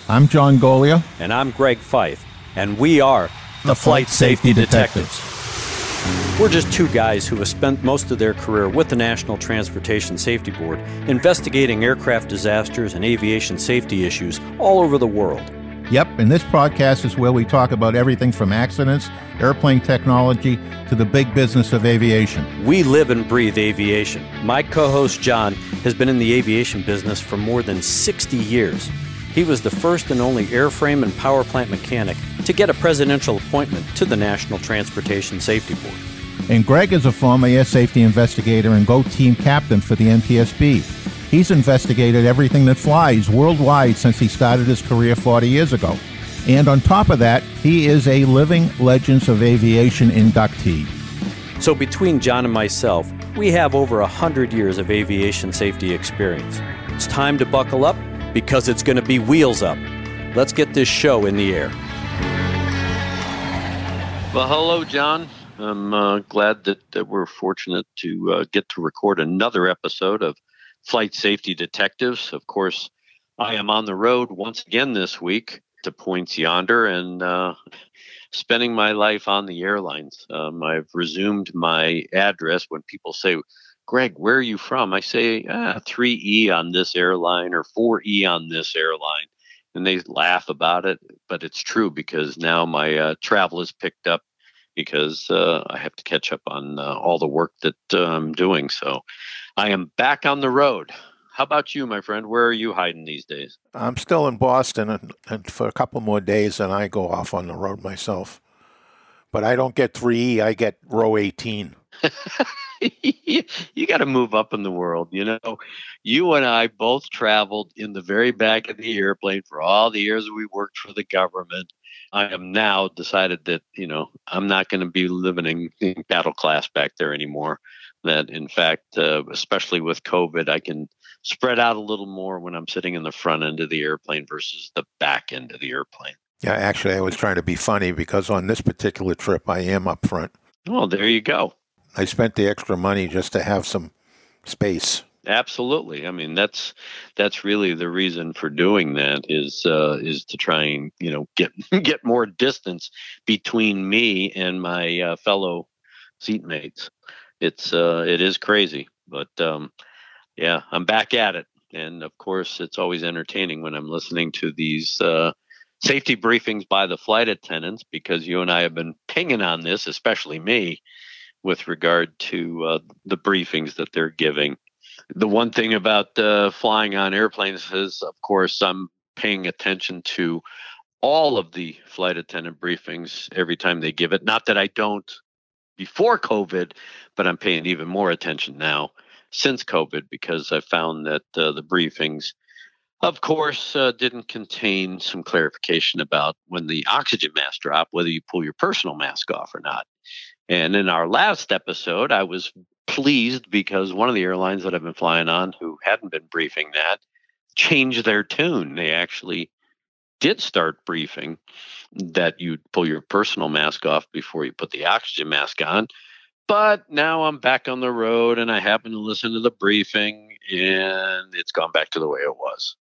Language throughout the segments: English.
I'm John Golia. And I'm Greg Fife. And we are the Flight Safety Detectives. We're just two guys who have spent most of their career with the National Transportation Safety Board investigating aircraft disasters and aviation safety issues all over the world. Yep, and this podcast is where we talk about everything from accidents, airplane technology, to the big business of aviation. We live and breathe aviation. My co-host John has been in the aviation business for more than 60 years. He was the first and only airframe and power plant mechanic to get a presidential appointment to the National Transportation Safety Board. And Greg is a former air safety investigator and GO team captain for the NTSB. He's investigated everything that flies worldwide since he started his career 40 years ago. And on top of that, he is a Living Legends of Aviation inductee. So between John and myself, we have over 100 years of aviation safety experience. It's time to buckle up because it's going to be wheels up. Let's get this show in the air. Well, hello, John. I'm glad that we're fortunate to get to record another episode of Flight Safety Detectives. Of course, I am on the road once again this week to points yonder and spending my life on the airlines. I've resumed my address. When people say, Greg, where are you from? I say 3E on this airline or 4E on this airline. And they laugh about it, but it's true because now my travel is picked up because I have to catch up on all the work that I'm doing. So I am back on the road. How about you, my friend? Where are you hiding these days? I'm still in Boston and for a couple more days, and I go off on the road myself. But I don't get 3E, I get row 18. You got to move up in the world. You know, you and I both traveled in the very back of the airplane for all the years we worked for the government. I am now decided that, I'm not going to be living in cattle class back there anymore. That, in fact, especially with COVID, I can spread out a little more when I'm sitting in the front end of the airplane versus the back end of the airplane. Yeah, actually, I was trying to be funny because on this particular trip, I am up front. Oh, there you go. I spent the extra money just to have some space. Absolutely. I mean, that's really the reason for doing that is to try and, get more distance between me and my fellow seatmates. It is crazy, but yeah, I'm back at it. And of course, it's always entertaining when I'm listening to these safety briefings by the flight attendants, because you and I have been pinging on this, especially me, with regard to the briefings that they're giving. The one thing about flying on airplanes is, of course, I'm paying attention to all of the flight attendant briefings every time they give it. Not that I don't before COVID, but I'm paying even more attention now since COVID, because I found that the briefings, of course, didn't contain some clarification about when the oxygen mask drop, whether you pull your personal mask off or not. And in our last episode, I was pleased because one of the airlines that I've been flying on who hadn't been briefing that changed their tune. They actually did start briefing that you'd pull your personal mask off before you put the oxygen mask on. But now I'm back on the road and I happen to listen to the briefing and it's gone back to the way it was.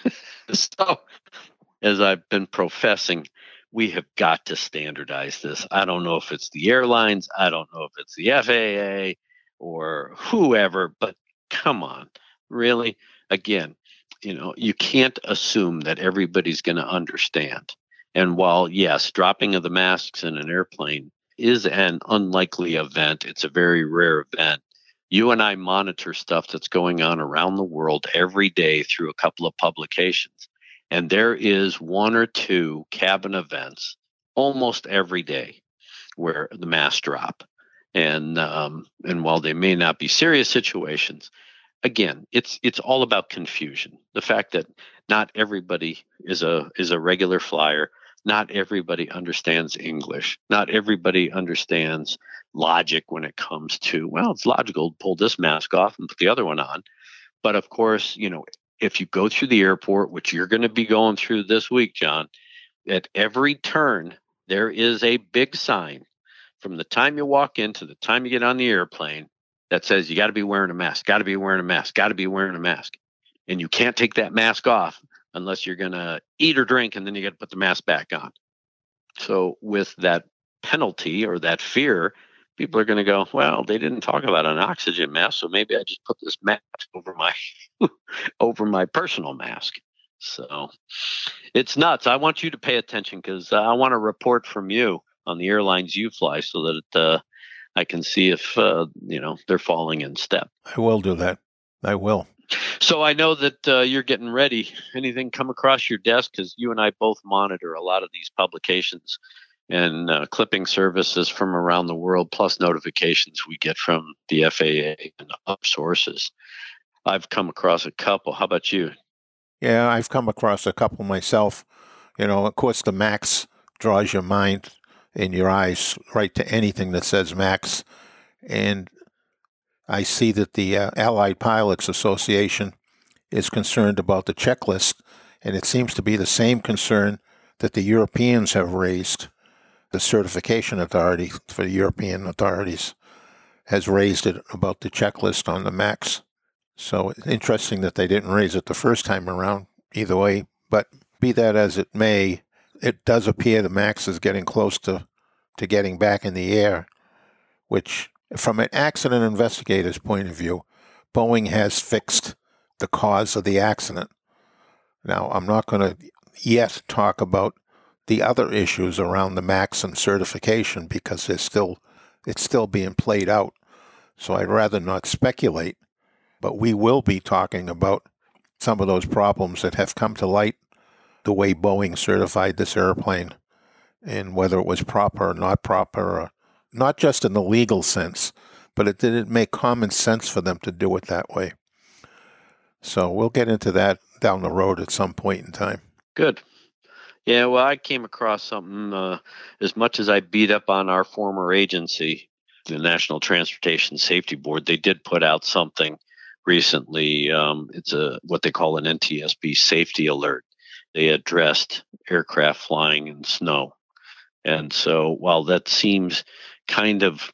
So, as I've been professing, we have got to standardize this. I don't know if it's the airlines. I don't know if it's the FAA or whoever, but come on, really? Again, you can't assume that everybody's going to understand. And while, yes, dropping of the masks in an airplane is an unlikely event, it's a very rare event. You and I monitor stuff that's going on around the world every day through a couple of publications. And there is one or two cabin events almost every day where the masks drop. And while they may not be serious situations, again, it's all about confusion. The fact that not everybody is a regular flyer. Not everybody understands English. Not everybody understands logic when it comes to, well, it's logical to pull this mask off and put the other one on. But of course, if you go through the airport, which you're going to be going through this week, John, at every turn, there is a big sign from the time you walk in to the time you get on the airplane that says you got to be wearing a mask, got to be wearing a mask, got to be wearing a mask. And you can't take that mask off unless you're going to eat or drink, and then you got to put the mask back on. So with that penalty or that fear, people are going to go, well, they didn't talk about an oxygen mask, so maybe I just put this mask over my over my personal mask. So it's nuts. I want you to pay attention because I want a report from you on the airlines you fly so that I can see if they're falling in step. I will do that. I will. So I know that you're getting ready. Anything come across your desk? Because you and I both monitor a lot of these publications and clipping services from around the world, plus notifications we get from the FAA and other sources. I've come across a couple. How about you? Yeah, I've come across a couple myself. Of course, the MAX draws your mind and your eyes right to anything that says MAX. And I see that the Allied Pilots Association is concerned about the checklist, and it seems to be the same concern that the Europeans have raised. The certification authority for the European authorities has raised it about the checklist on the MAX. So it's interesting that they didn't raise it the first time around either way. But be that as it may, it does appear the MAX is getting close to getting back in the air, which from an accident investigator's point of view, Boeing has fixed the cause of the accident. Now, I'm not going to yet talk about the other issues around the MAX and certification because it's still being played out. So I'd rather not speculate. But we will be talking about some of those problems that have come to light, the way Boeing certified this airplane, and whether it was proper or not proper, not just in the legal sense, but it didn't make common sense for them to do it that way. So we'll get into that down the road at some point in time. Good. Yeah, well, I came across something, as much as I beat up on our former agency, the National Transportation Safety Board, they did put out something recently. It's what they call an NTSB safety alert. They addressed aircraft flying in snow. And so while that seems kind of,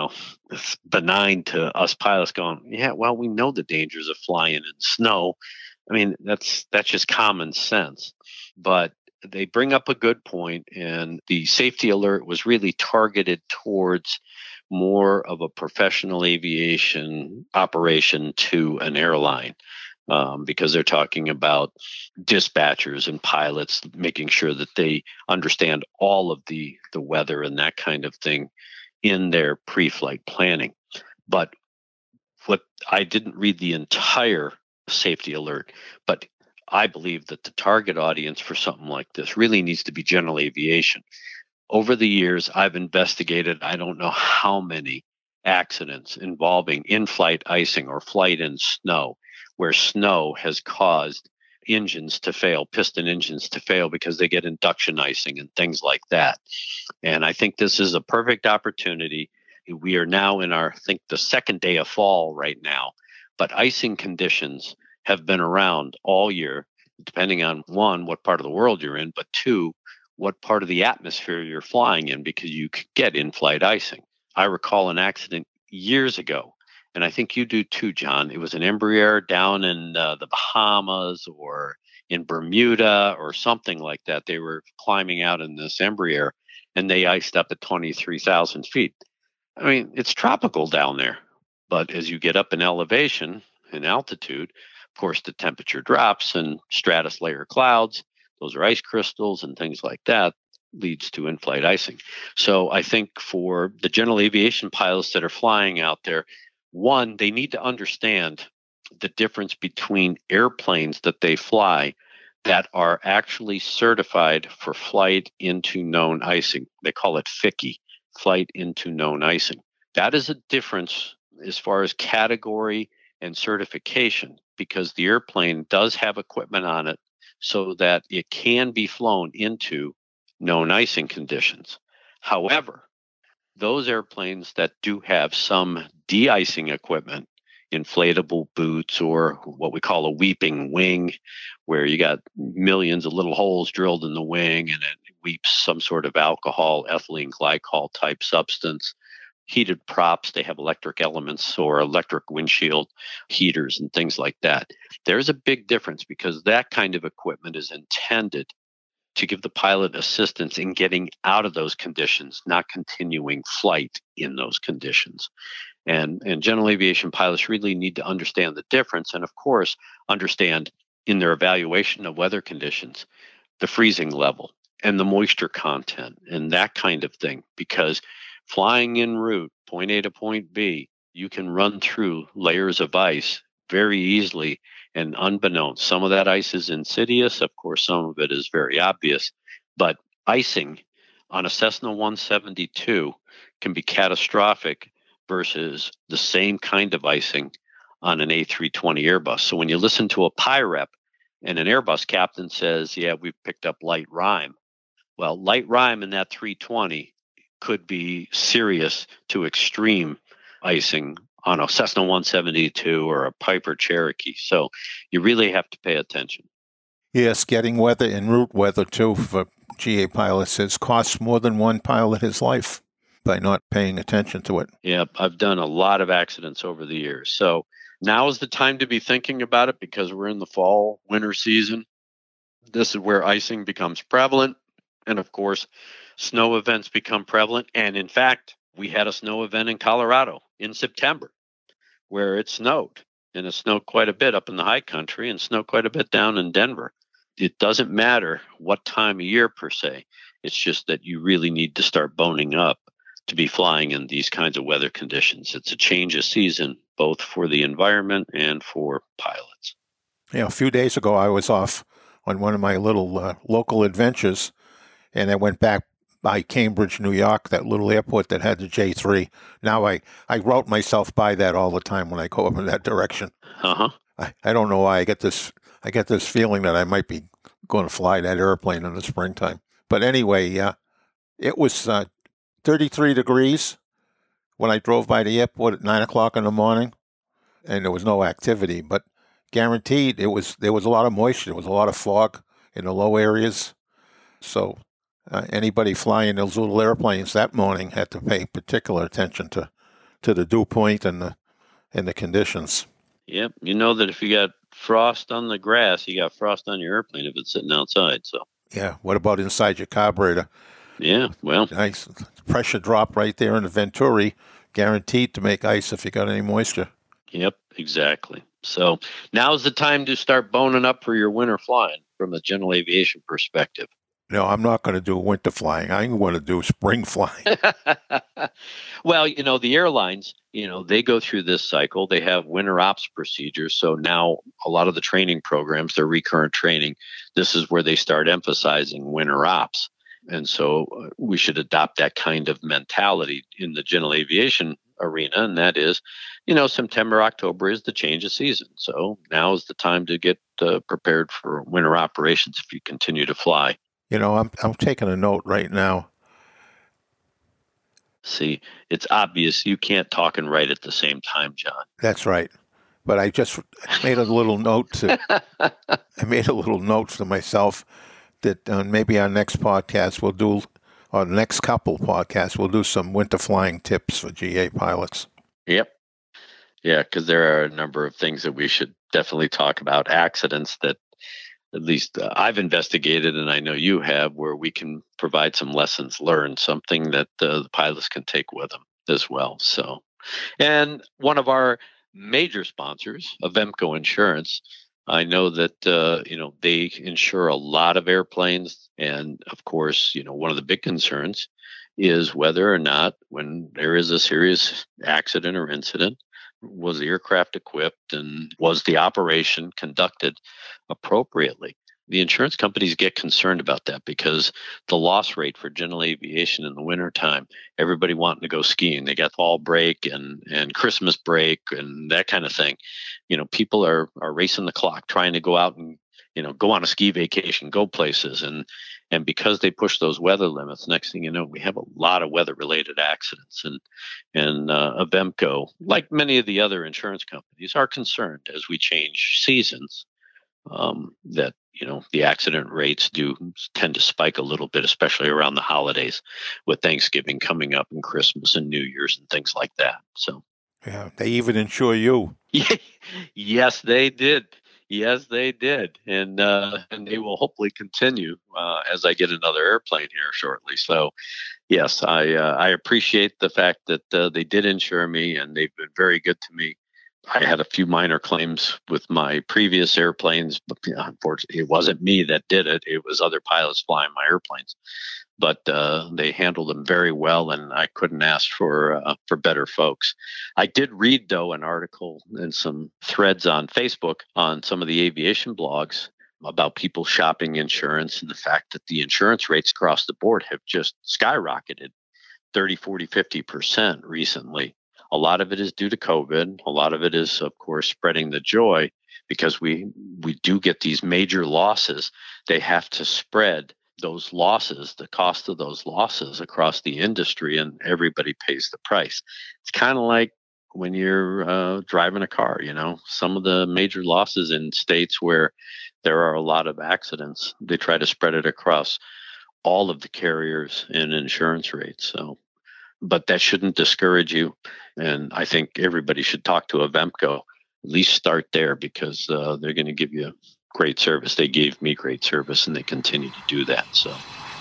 benign to us pilots going, yeah, well, we know the dangers of flying in snow. I mean, that's just common sense. But they bring up a good point, and the safety alert was really targeted towards more of a professional aviation operation to an airline, because they're talking about dispatchers and pilots making sure that they understand all of the weather and that kind of thing in their pre-flight planning. But what I didn't read the entire safety alert, but I believe that the target audience for something like this really needs to be general aviation. Over the years, I've investigated, I don't know how many accidents involving in-flight icing or flight in snow, where snow has caused engines to fail, piston engines to fail because they get induction icing and things like that. And I think this is a perfect opportunity. We are now in I think the second day of fall right now, but icing conditions have been around all year, depending on, one, what part of the world you're in, but two, what part of the atmosphere you're flying in, because you could get in-flight icing. I recall an accident years ago, and I think you do too, John. It was an Embraer down in the Bahamas or in Bermuda or something like that. They were climbing out in this Embraer, and they iced up at 23,000 feet. I mean, it's tropical down there, but as you get up in elevation and altitude, of course, the temperature drops and stratus layer clouds, those are ice crystals and things like that, leads to in-flight icing. So I think for the general aviation pilots that are flying out there, one, they need to understand the difference between airplanes that they fly that are actually certified for flight into known icing. They call it FICI, flight into known icing. That is a difference as far as category and certification, because the airplane does have equipment on it so that it can be flown into known icing conditions. However, those airplanes that do have some de-icing equipment, inflatable boots, or what we call a weeping wing, where you got millions of little holes drilled in the wing and it weeps some sort of alcohol, ethylene glycol type substance, heated props. They have electric elements or electric windshield heaters and things like that. There's a big difference because that kind of equipment is intended to give the pilot assistance in getting out of those conditions, not continuing flight in those conditions. And general aviation pilots really need to understand the difference and, of course, understand in their evaluation of weather conditions, the freezing level and the moisture content and that kind of thing. Because flying en route, point A to point B, you can run through layers of ice very easily and unbeknownst. Some of that ice is insidious. Of course, some of it is very obvious. But icing on a Cessna 172 can be catastrophic versus the same kind of icing on an A320 Airbus. So when you listen to a PIREP and an Airbus captain says, yeah, we've picked up light rime. Well, light rime in that 320 could be serious to extreme icing on a Cessna 172 or a Piper Cherokee. So you really have to pay attention. Yes, getting weather en route weather, too, for GA pilots has cost more than one pilot his life by not paying attention to it. Yeah, I've done a lot of accidents over the years. So now is the time to be thinking about it because we're in the fall, winter season. This is where icing becomes prevalent. And of course, snow events become prevalent. And in fact, we had a snow event in Colorado in September where it snowed. And it snowed quite a bit up in the high country and snowed quite a bit down in Denver. It doesn't matter what time of year per se. It's just that you really need to start boning up to be flying in these kinds of weather conditions. It's a change of season, both for the environment and for pilots. Yeah, a few days ago, I was off on one of my little local adventures, and I went back by Cambridge, New York, that little airport that had the J3. Now I route myself by that all the time when I go up in that direction. Uh-huh. I don't know why I get this feeling that I might be going to fly that airplane in the springtime. But anyway, it was 33 degrees when I drove by the airport at 9 o'clock in the morning, and there was no activity. But guaranteed, there was a lot of moisture. There was a lot of fog in the low areas. So anybody flying those little airplanes that morning had to pay particular attention to the dew point and the conditions. Yep. You know that if you got frost on the grass, you got frost on your airplane if it's sitting outside. So yeah. What about inside your carburetor? Yeah. Well, nice pressure drop right there in the Venturi, guaranteed to make ice if you got any moisture. Yep. Exactly. So now's the time to start boning up for your winter flying from a general aviation perspective. No, I'm not going to do winter flying. I'm going to do spring flying. Well, the airlines, they go through this cycle. They have winter ops procedures. So now a lot of the training programs, their recurrent training, this is where they start emphasizing winter ops. And so we should adopt that kind of mentality in the general aviation arena. And that is, September, October is the change of season. So now is the time to get prepared for winter operations if you continue to fly. I'm taking a note right now. See, it's obvious you can't talk and write at the same time, John. That's right. But I just made a little note to myself that maybe our next podcast or the next couple podcasts, we'll do some winter flying tips for GA pilots. Yep. Yeah, because there are a number of things that we should definitely talk about. Accidents that at least I've investigated, and I know you have, where we can provide some lessons learned, something that the pilots can take with them as well. So, and one of our major sponsors, Avemco Insurance, I know that, they insure a lot of airplanes. And of course, one of the big concerns is whether or not when there is a serious accident or incident, was the aircraft equipped and was the operation conducted appropriately? The insurance companies get concerned about that because the loss rate for general aviation in the wintertime, everybody wanting to go skiing, they got fall break and Christmas break and that kind of thing. People are racing the clock, trying to go out and, go on a ski vacation, go places. And because they push those weather limits, next thing you know, we have a lot of weather-related accidents. And Avemco, like many of the other insurance companies, are concerned as we change seasons that the accident rates do tend to spike a little bit, especially around the holidays with Thanksgiving coming up and Christmas and New Year's and things like that. So, yeah, they even insure you. yes, they did. Yes, they did. And they will hopefully continue as I get another airplane here shortly. So, yes, I appreciate the fact that they did insure me, and they've been very good to me. I had a few minor claims with my previous airplanes, but unfortunately, it wasn't me that did it. It was other pilots flying my airplanes. But they handled them very well, and I couldn't ask for better folks. I did read, though, an article and some threads on Facebook on some of the aviation blogs about people shopping insurance and the fact that the insurance rates across the board have just skyrocketed 30, 40, 50% recently. A lot of it is due to COVID. A lot of it is, of course, spreading the joy, because we do get these major losses. They have to spread those losses, the cost of those losses across the industry, and everybody pays the price. It's kind of like when you're driving a car, some of the major losses in states where there are a lot of accidents, they try to spread it across all of the carriers and insurance rates. So, but that shouldn't discourage you. And I think everybody should talk to Avemco, at least start there, because they're going to give you great service. They gave me great service, and they continue to do that. So,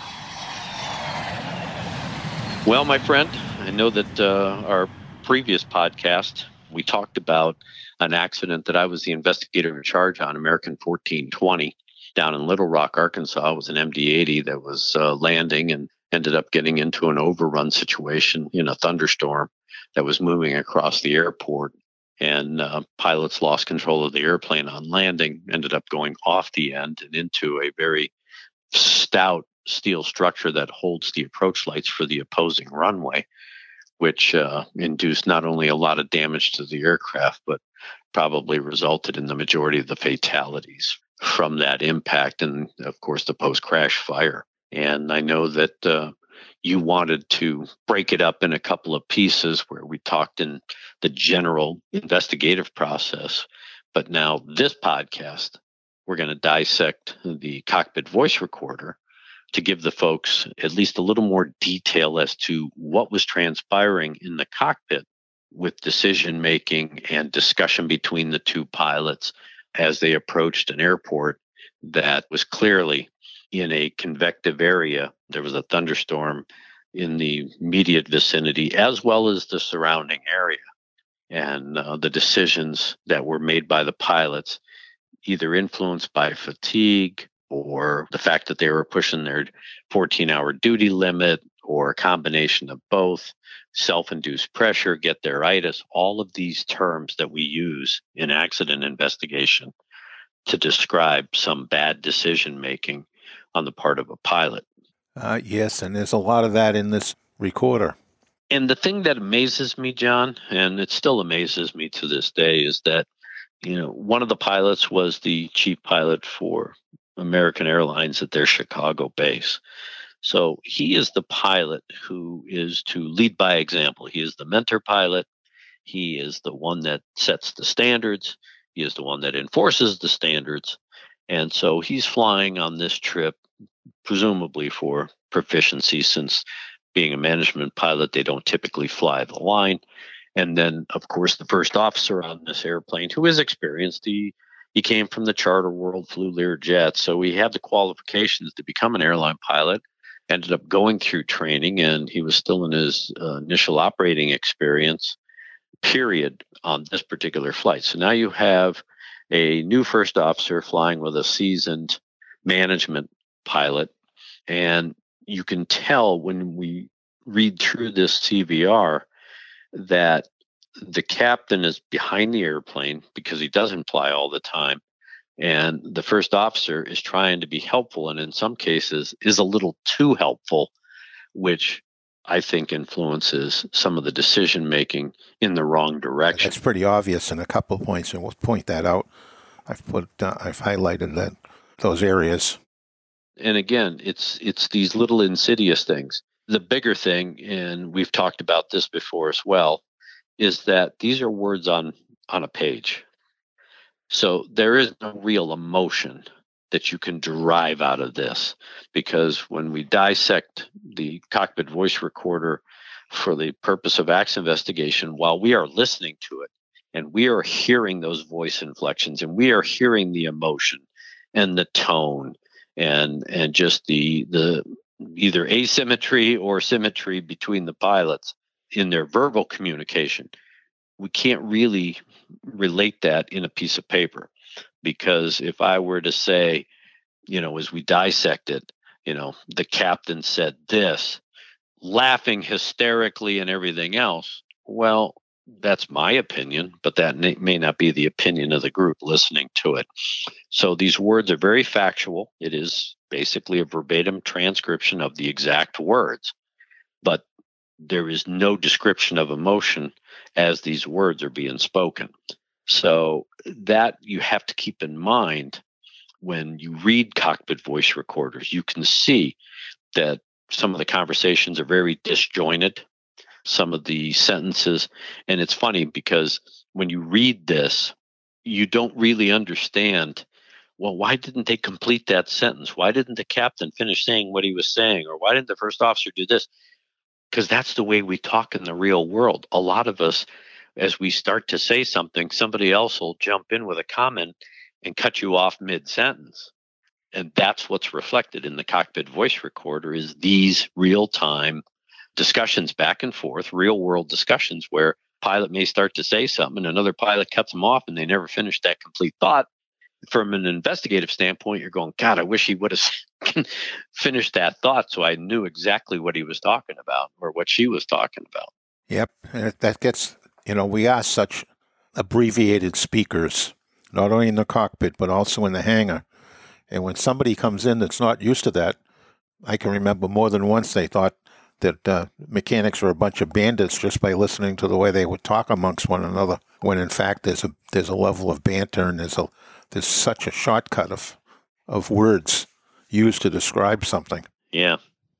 well, my friend, I know that our previous podcast, we talked about an accident that I was the investigator in charge on, American 1420, down in Little Rock, Arkansas. It was an MD-80 that was landing and ended up getting into an overrun situation in a thunderstorm that was moving across the airport. And pilots lost control of the airplane on landing, ended up going off the end and into a very stout steel structure that holds the approach lights for the opposing runway, which induced not only a lot of damage to the aircraft, but probably resulted in the majority of the fatalities from that impact, and of course the post-crash fire. And I know that you wanted to break it up in a couple of pieces where we talked in the general investigative process. But now this podcast, we're going to dissect the cockpit voice recorder to give the folks at least a little more detail as to what was transpiring in the cockpit with decision making and discussion between the two pilots as they approached an airport that was clearly in a convective area. There was a thunderstorm in the immediate vicinity as well as the surrounding area. And the decisions that were made by the pilots, either influenced by fatigue or the fact that they were pushing their 14-hour duty limit, or a combination of both, self-induced pressure, get their itis, all of these terms that we use in accident investigation to describe some bad decision making on the part of a pilot. Yes, and there's a lot of that in this recorder. And the thing that amazes me, John, and it still amazes me to this day, is that one of the pilots was the chief pilot for American Airlines at their Chicago base. So he is the pilot who is to lead by example. He is the mentor pilot. He is the one that sets the standards. He is the one that enforces the standards. And so he's flying on this trip, presumably for proficiency, since being a management pilot, they don't typically fly the line. And then, of course, the first officer on this airplane, who is experienced, he came from the charter world, flew Learjet. So he had the qualifications to become an airline pilot, ended up going through training, and he was still in his initial operating experience period on this particular flight. So now you have a new first officer flying with a seasoned management pilot. And you can tell when we read through this CVR that the captain is behind the airplane because he doesn't fly all the time. And the first officer is trying to be helpful, and in some cases is a little too helpful, which I think influences some of the decision making in the wrong direction. That's pretty obvious in a couple of points, and we'll point that out. I've highlighted those areas. And again, it's these little insidious things. The bigger thing, and we've talked about this before as well, is that these are words on a page. So there is no real emotion that you can derive out of this. Because when we dissect the cockpit voice recorder for the purpose of acts investigation, while we are listening to it and we are hearing those voice inflections and we are hearing the emotion and the tone and just the either asymmetry or symmetry between the pilots in their verbal communication, we can't really relate that in a piece of paper. Because if I were to say, as we dissect it, the captain said this, laughing hysterically and everything else, well, that's my opinion, but that may not be the opinion of the group listening to it. So these words are very factual. It is basically a verbatim transcription of the exact words, but there is no description of emotion as these words are being spoken. So that you have to keep in mind when you read cockpit voice recorders. You can see that some of the conversations are very disjointed, some of the sentences. And it's funny because when you read this, you don't really understand, well, why didn't they complete that sentence? Why didn't the captain finish saying what he was saying? Or why didn't the first officer do this? Because that's the way we talk in the real world. A lot of us, as we start to say something, somebody else will jump in with a comment and cut you off mid-sentence. And that's what's reflected in the cockpit voice recorder is these real-time discussions back and forth, real-world discussions where pilot may start to say something and another pilot cuts them off and they never finish that complete thought. From an investigative standpoint, you're going, God, I wish he would have finished that thought so I knew exactly what he was talking about or what she was talking about. Yep. And that gets, we are such abbreviated speakers, not only in the cockpit, but also in the hangar. And when somebody comes in that's not used to that, I can remember more than once they thought that mechanics were a bunch of bandits just by listening to the way they would talk amongst one another, when in fact there's a level of banter and there's such a shortcut of words used to describe something. Yeah.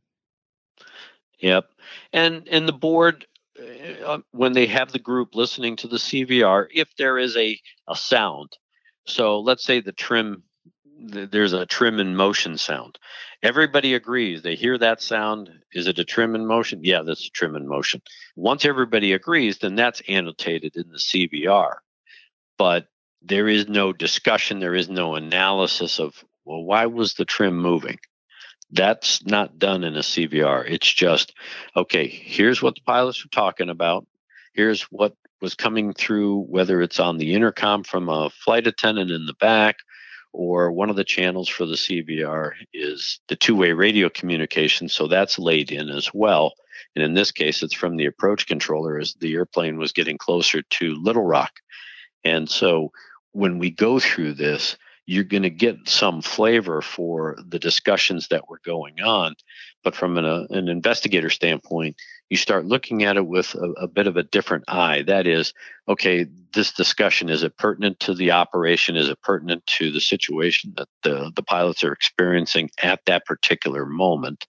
Yep. And the board, when they have the group listening to the CVR, if there is a sound, so let's say there's a trim in motion sound. Everybody agrees. They hear that sound. Is it a trim in motion? Yeah, that's a trim in motion. Once everybody agrees, then that's annotated in the CVR. But there is no discussion. There is no analysis of, well, why was the trim moving? That's not done in a CVR. It's just, okay, here's what the pilots were talking about. Here's what was coming through, whether it's on the intercom from a flight attendant in the back, or one of the channels for the CVR is the two-way radio communication. So that's laid in as well. And in this case, it's from the approach controller as the airplane was getting closer to Little Rock. And so when we go through this, you're going to get some flavor for the discussions that were going on. But from an investigator standpoint, you start looking at it with a bit of a different eye. That is, okay, this discussion, is it pertinent to the operation? Is it pertinent to the situation that the pilots are experiencing at that particular moment?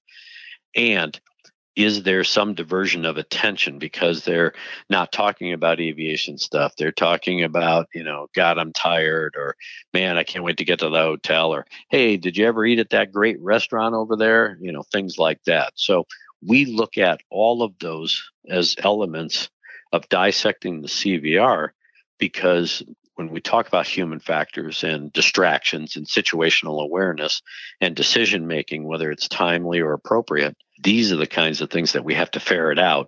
And is there some diversion of attention because they're not talking about aviation stuff? They're talking about, God, I'm tired, or man, I can't wait to get to the hotel, or hey, did you ever eat at that great restaurant over there? Things like that. So we look at all of those as elements of dissecting the CVR, because when we talk about human factors and distractions and situational awareness and decision making, whether it's timely or appropriate, these are the kinds of things that we have to ferret out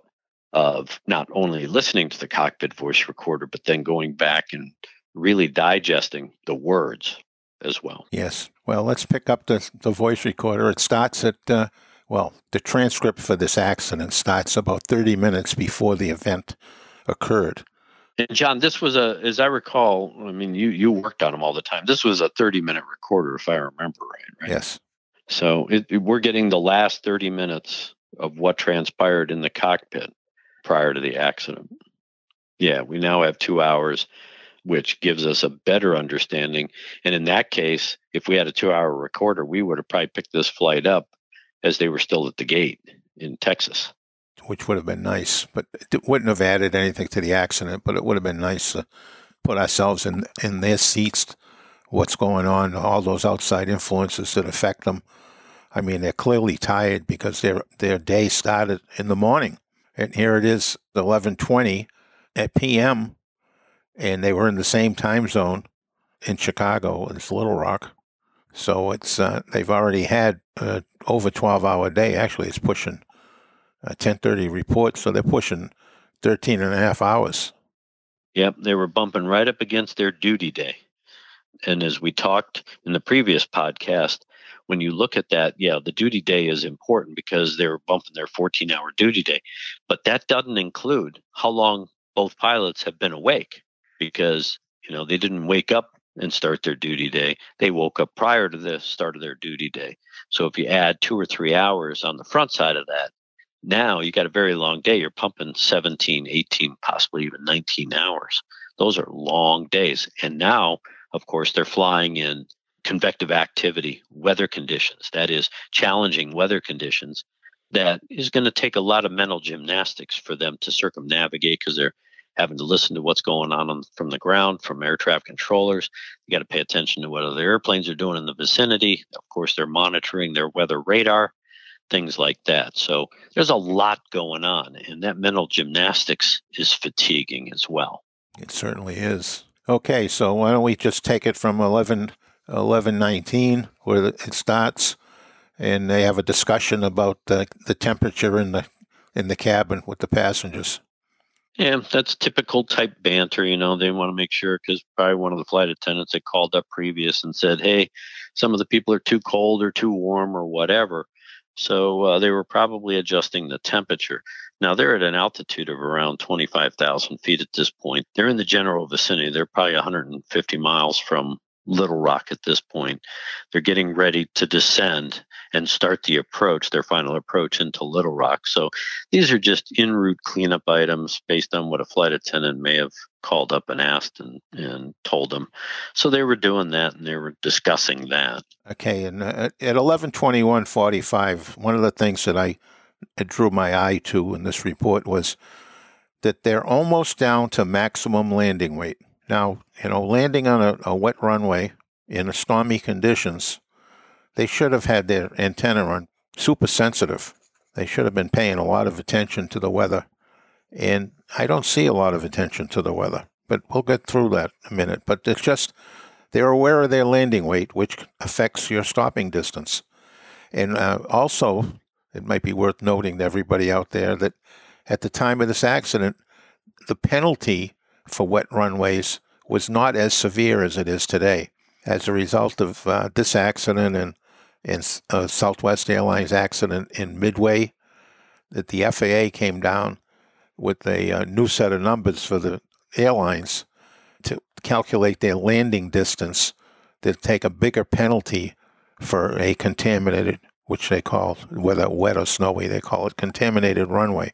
of not only listening to the cockpit voice recorder, but then going back and really digesting the words as well. Yes. Well, let's pick up the voice recorder. It starts at, the transcript for this accident starts about 30 minutes before the event occurred. And John, this was as I recall, you worked on them all the time. This was a 30-minute recorder, if I remember right? Yes. So we're getting the last 30 minutes of what transpired in the cockpit prior to the accident. Yeah, we now have 2 hours, which gives us a better understanding. And in that case, if we had a 2-hour recorder, we would have probably picked this flight up as they were still at the gate in Texas. Which would have been nice, but it wouldn't have added anything to the accident, but it would have been nice to put ourselves in their seats what's going on, all those outside influences that affect them. I mean, they're clearly tired because their day started in the morning. And here it is, 11:20 at p.m., and they were in the same time zone in Chicago as Little Rock. So it's they've already had over 12-hour day. Actually, it's pushing 10:30 report, so they're pushing 13 and a half hours. Yep, they were bumping right up against their duty day. And as we talked in the previous podcast, when you look at that, yeah, the duty day is important because they're bumping their 14-hour duty day. But that doesn't include how long both pilots have been awake, because, they didn't wake up and start their duty day. They woke up prior to the start of their duty day. So if you add 2 or 3 hours on the front side of that, now you got a very long day. You're pumping 17, 18, possibly even 19 hours. Those are long days. And now, of course, they're flying in convective activity, weather conditions, that is, challenging weather conditions. That is going to take a lot of mental gymnastics for them to circumnavigate, because they're having to listen to what's going on from the ground, from air traffic controllers. You got to pay attention to what other airplanes are doing in the vicinity. Of course, they're monitoring their weather radar, things like that. So there's a lot going on, and that mental gymnastics is fatiguing as well. It certainly is. Okay, so why don't we just take it from 11:19 where it starts, and they have a discussion about the temperature in the cabin with the passengers. Yeah, that's typical type banter. They want to make sure, because probably one of the flight attendants had called up previous and said, hey, some of the people are too cold or too warm or whatever. So they were probably adjusting the temperature. Now, they're at an altitude of around 25,000 feet at this point. They're in the general vicinity. They're probably 150 miles from Little Rock at this point. They're getting ready to descend and start the approach, their final approach into Little Rock. So these are just en route cleanup items based on what a flight attendant may have called up and asked and told them. So they were doing that, and they were discussing that. Okay, and at 11:21:45, one of the things that I drew my eye to in this report was that they're almost down to maximum landing weight. Now, landing on a wet runway in stormy conditions, they should have had their antenna on super sensitive. They should have been paying a lot of attention to the weather. And I don't see a lot of attention to the weather, but we'll get through that in a minute. But it's just, they're aware of their landing weight, which affects your stopping distance. And also, it might be worth noting to everybody out there that at the time of this accident, the penalty for wet runways was not as severe as it is today. As a result of this accident and Southwest Airlines accident in Midway, that the FAA came down with a new set of numbers for the airlines to calculate their landing distance, to take a bigger penalty for a contaminated, which they call, whether wet or snowy, they call it contaminated runway,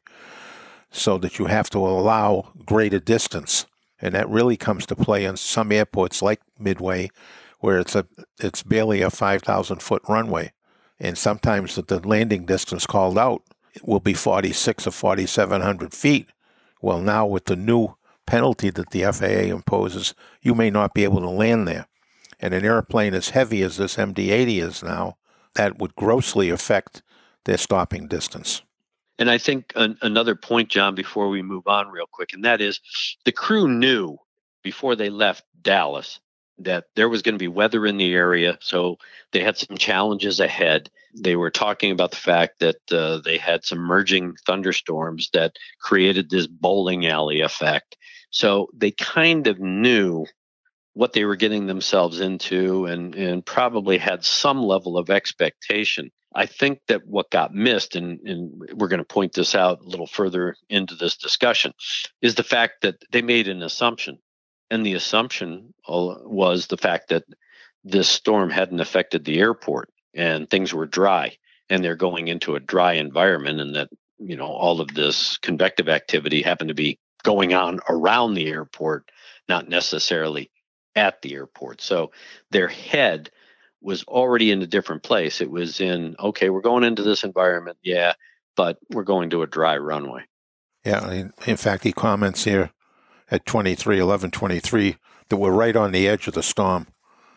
so that you have to allow greater distance. And that really comes to play in some airports like Midway, where it's barely a 5,000-foot runway. And sometimes the landing distance called out will be 46 or 4,700 feet. Well, now with the new penalty that the FAA imposes, you may not be able to land there. And an airplane as heavy as this MD-80 is now, that would grossly affect their stopping distance. And I think another point, John, before we move on real quick, and that is the crew knew before they left Dallas that there was going to be weather in the area. So they had some challenges ahead. They were talking about the fact that they had some merging thunderstorms that created this bowling alley effect. So they kind of knew what they were getting themselves into and probably had some level of expectation. I think that what got missed, and we're going to point this out a little further into this discussion, is the fact that they made an assumption. And the assumption was the fact that this storm hadn't affected the airport and things were dry, and they're going into a dry environment, and that, all of this convective activity happened to be going on around the airport, not necessarily at the airport. So their head was already in a different place. It was in, okay, we're going into this environment, yeah, but we're going to a dry runway. Yeah, in fact, he comments here at 11:23, that we're right on the edge of the storm.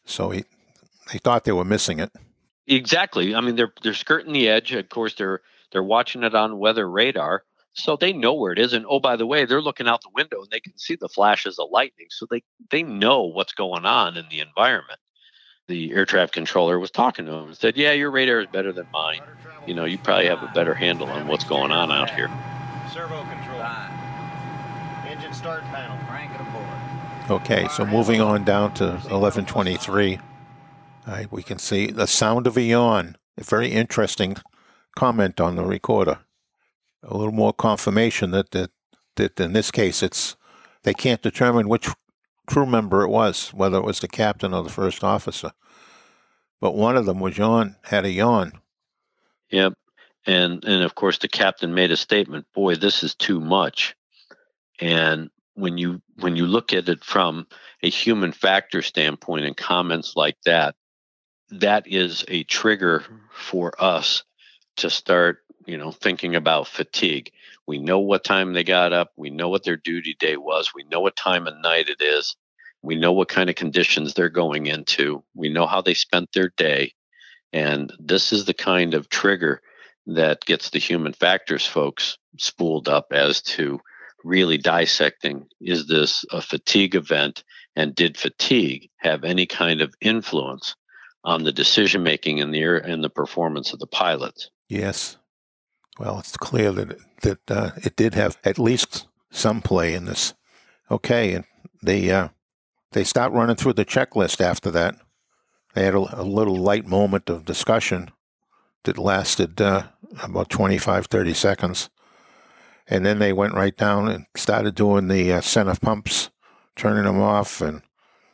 So they thought they were missing it. Exactly. I mean, they're skirting the edge. Of course, they're watching it on weather radar, so they know where it is. And oh, by the way, they're looking out the window and they can see the flashes of lightning, so they know what's going on in the environment. The air traffic controller was talking to him and said, "Yeah, your radar is better than mine. You know, you probably have a better handle on what's going on out here." Servo control. Engine start panel. Crank it aboard. Okay, so moving on down to 1123. All right, we can see the sound of a yawn. A very interesting comment on the recorder. A little more confirmation that in this case they can't determine which crew member it was, whether it was the captain or the first officer. But one of them had a yawn. Yep. And of course the captain made a statement, "Boy, this is too much." And when you look at it from a human factor standpoint and comments like that, that is a trigger for us to start, thinking about fatigue. We know what time they got up. We know what their duty day was. We know what time of night it is. We know what kind of conditions they're going into. We know how they spent their day. And this is the kind of trigger that gets the human factors folks spooled up as to really dissecting, is this a fatigue event? And did fatigue have any kind of influence on the decision making and the performance of the pilots? Yes. Well, it's clear that it did have at least some play in this. Okay, and they stopped running through the checklist after that. They had a little light moment of discussion that lasted about 25, 30 seconds. And then they went right down and started doing the center pumps, turning them off, and,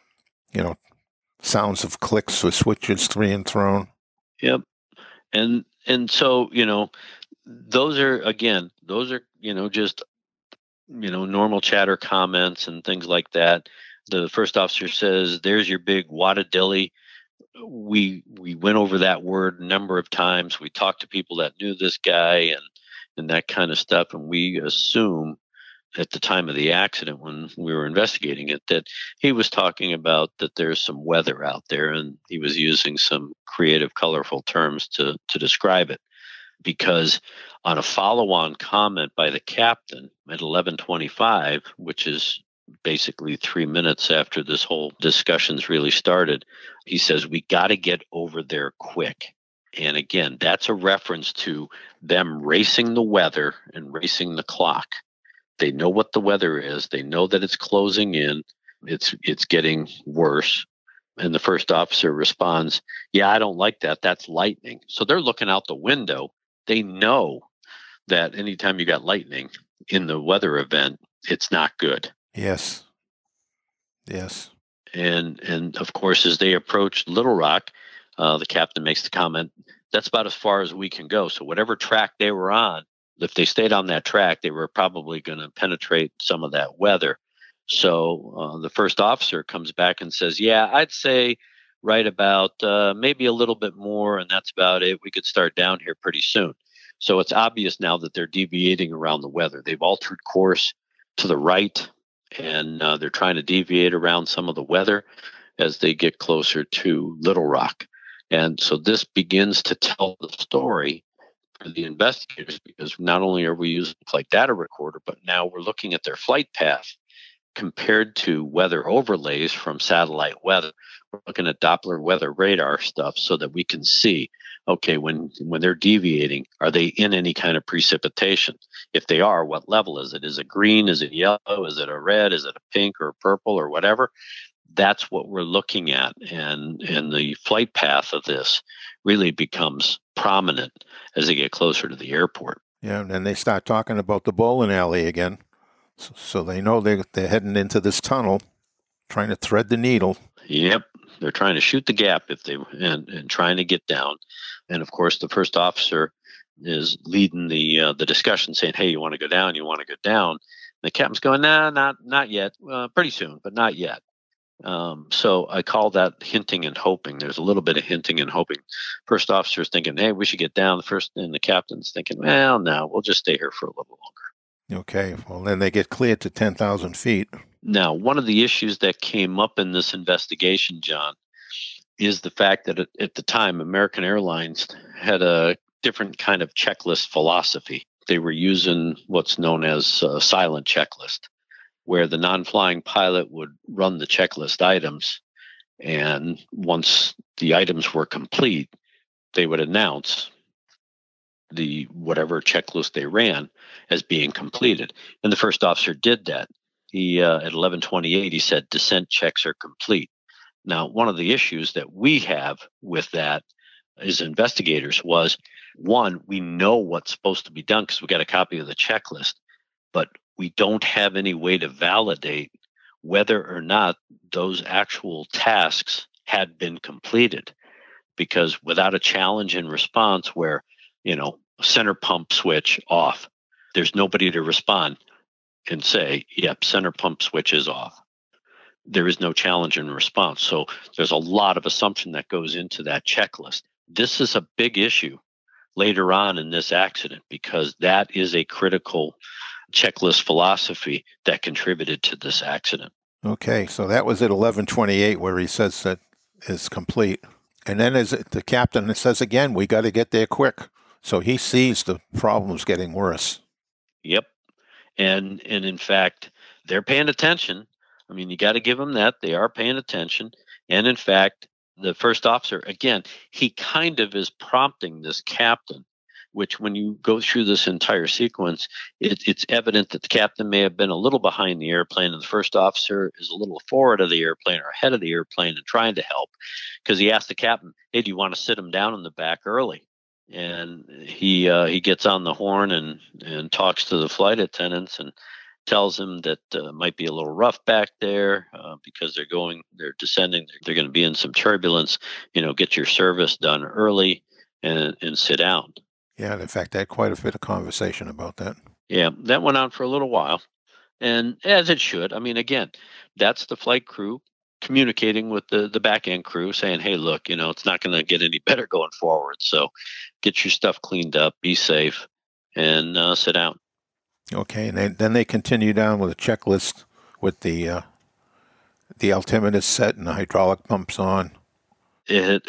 sounds of clicks with switches and thrown. Yep. And so, those are just, normal chatter comments and things like that. The first officer says, "There's your big wadadilly." We went over that word a number of times. We talked to people that knew this guy and that kind of stuff. And we assume at the time of the accident, when we were investigating it, that he was talking about that there's some weather out there, and he was using some creative, colorful terms to describe it. Because on a follow-on comment by the captain at 11:25, which is basically 3 minutes after this whole discussion's really started, he says, "We got to get over there quick." And again, that's a reference to them racing the weather and racing the clock. They know what the weather is. They know that it's closing in. It's getting worse. And the first officer responds, "Yeah, I don't like that. That's lightning." So they're looking out the window. They know that anytime you got lightning in the weather event, it's not good. Yes. Yes. And of course, as they approach Little Rock, the captain makes the comment, "That's about as far as we can go." So whatever track they were on, if they stayed on that track, they were probably going to penetrate some of that weather. So the first officer comes back and says, "Yeah, I'd say right about maybe a little bit more, and that's about it. We could start down here pretty soon." So it's obvious now that they're deviating around the weather. They've altered course to the right, and they're trying to deviate around some of the weather as they get closer to Little Rock. And so this begins to tell the story for the investigators, because not only are we using flight data recorder, but now we're looking at their flight path compared to weather overlays from satellite weather. We're looking at Doppler weather radar stuff so that we can see, okay, when they're deviating, are they in any kind of precipitation? If they are, what level is it? Is it green? Is it yellow? Is it a red? Is it a pink or a purple or whatever? That's what we're looking at. And the flight path of this really becomes prominent as they get closer to the airport. Yeah, and then they start talking about the bowling alley again. So they know they're heading into this tunnel, trying to thread the needle. Yep, they're trying to shoot the gap and trying to get down. And of course, the first officer is leading the discussion, saying, "Hey, you want to go down? You want to go down?" And the captain's going, "Nah, not yet. Pretty soon, but not yet." So I call that hinting and hoping. There's a little bit of hinting and hoping. First officer's thinking, "Hey, we should get down." And the captain's thinking, "Well, no, we'll just stay here for a little longer." Okay, well, then they get cleared to 10,000 feet. Now, one of the issues that came up in this investigation, John, is the fact that at the time, American Airlines had a different kind of checklist philosophy. They were using what's known as a silent checklist, where the non-flying pilot would run the checklist items, and once the items were complete, they would announce the whatever checklist they ran as being completed. And the first officer did that. He at 11:28, he said, "Descent checks are complete." Now, one of the issues that we have with that as investigators was, one, we know what's supposed to be done because we got a copy of the checklist, but we don't have any way to validate whether or not those actual tasks had been completed. Because without a challenge and response where, center pump switch off, there's nobody to respond and say, yep, center pump switch is off. There is no challenge and response. So there's a lot of assumption that goes into that checklist. This is a big issue later on in this accident because that is a critical checklist philosophy that contributed to this accident. Okay, so that was at 11:28 where he says that is complete. And then as the captain says again, we got to get there quick. So he sees the problems getting worse. Yep. And in fact, they're paying attention. I mean, you got to give them that. They are paying attention. And in fact, the first officer, again, he kind of is prompting this captain, which when you go through this entire sequence, it's evident that the captain may have been a little behind the airplane and the first officer is a little forward of the airplane or ahead of the airplane and trying to help because he asked the captain, hey, do you want to sit him down in the back early? And he gets on the horn and talks to the flight attendants and tells him that it might be a little rough back there because they're descending. They're going to be in some turbulence. Get your service done early and sit down. Yeah, in fact, I had quite a bit of conversation about that. Yeah, that went on for a little while, and as it should. I mean, again, that's the flight crew communicating with the back end crew saying, hey, look, it's not going to get any better going forward. So get your stuff cleaned up, be safe, and sit down. Okay, and then they continue down with a checklist with the altimeter set and the hydraulic pumps on. At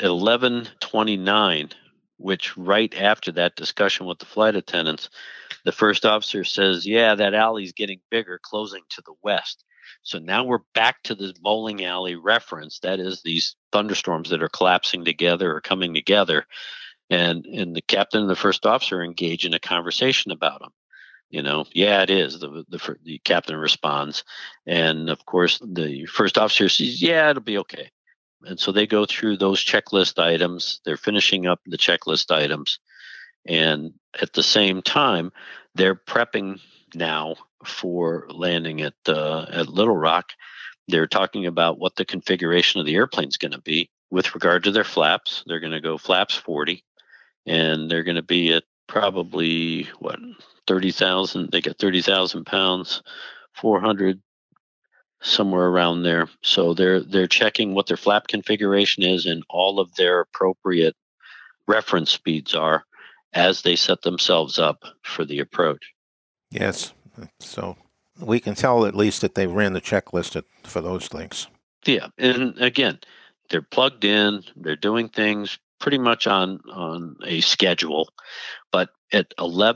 11:29, which right after that discussion with the flight attendants, the first officer says, yeah, that alley's getting bigger, closing to the west. So now we're back to this bowling alley reference. That is these thunderstorms that are collapsing together or coming together. And the captain and the first officer engage in a conversation about them. Yeah, it is. The captain responds. And of course, the first officer says, yeah, it'll be okay. And so they go through those checklist items. They're finishing up the checklist items. And at the same time, they're prepping now for landing at Little Rock. They're talking about what the configuration of the airplane is going to be with regard to their flaps. They're going to go flaps 40, and they're going to be at probably 30,000. They got 30,000 pounds, 400, somewhere around there. So they're checking what their flap configuration is and all of their appropriate reference speeds are as they set themselves up for the approach. Yes. So we can tell at least that they ran the checklist for those things. Yeah. And again, they're plugged in. They're doing things pretty much on a schedule. But at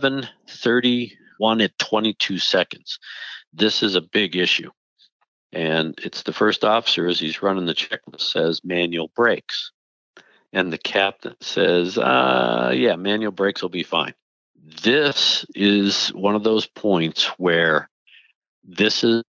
11:31 at 22 seconds, this is a big issue. And it's the first officer, as he's running the checklist, says manual brakes. And the captain says, yeah, manual brakes will be fine. This is one of those points where this is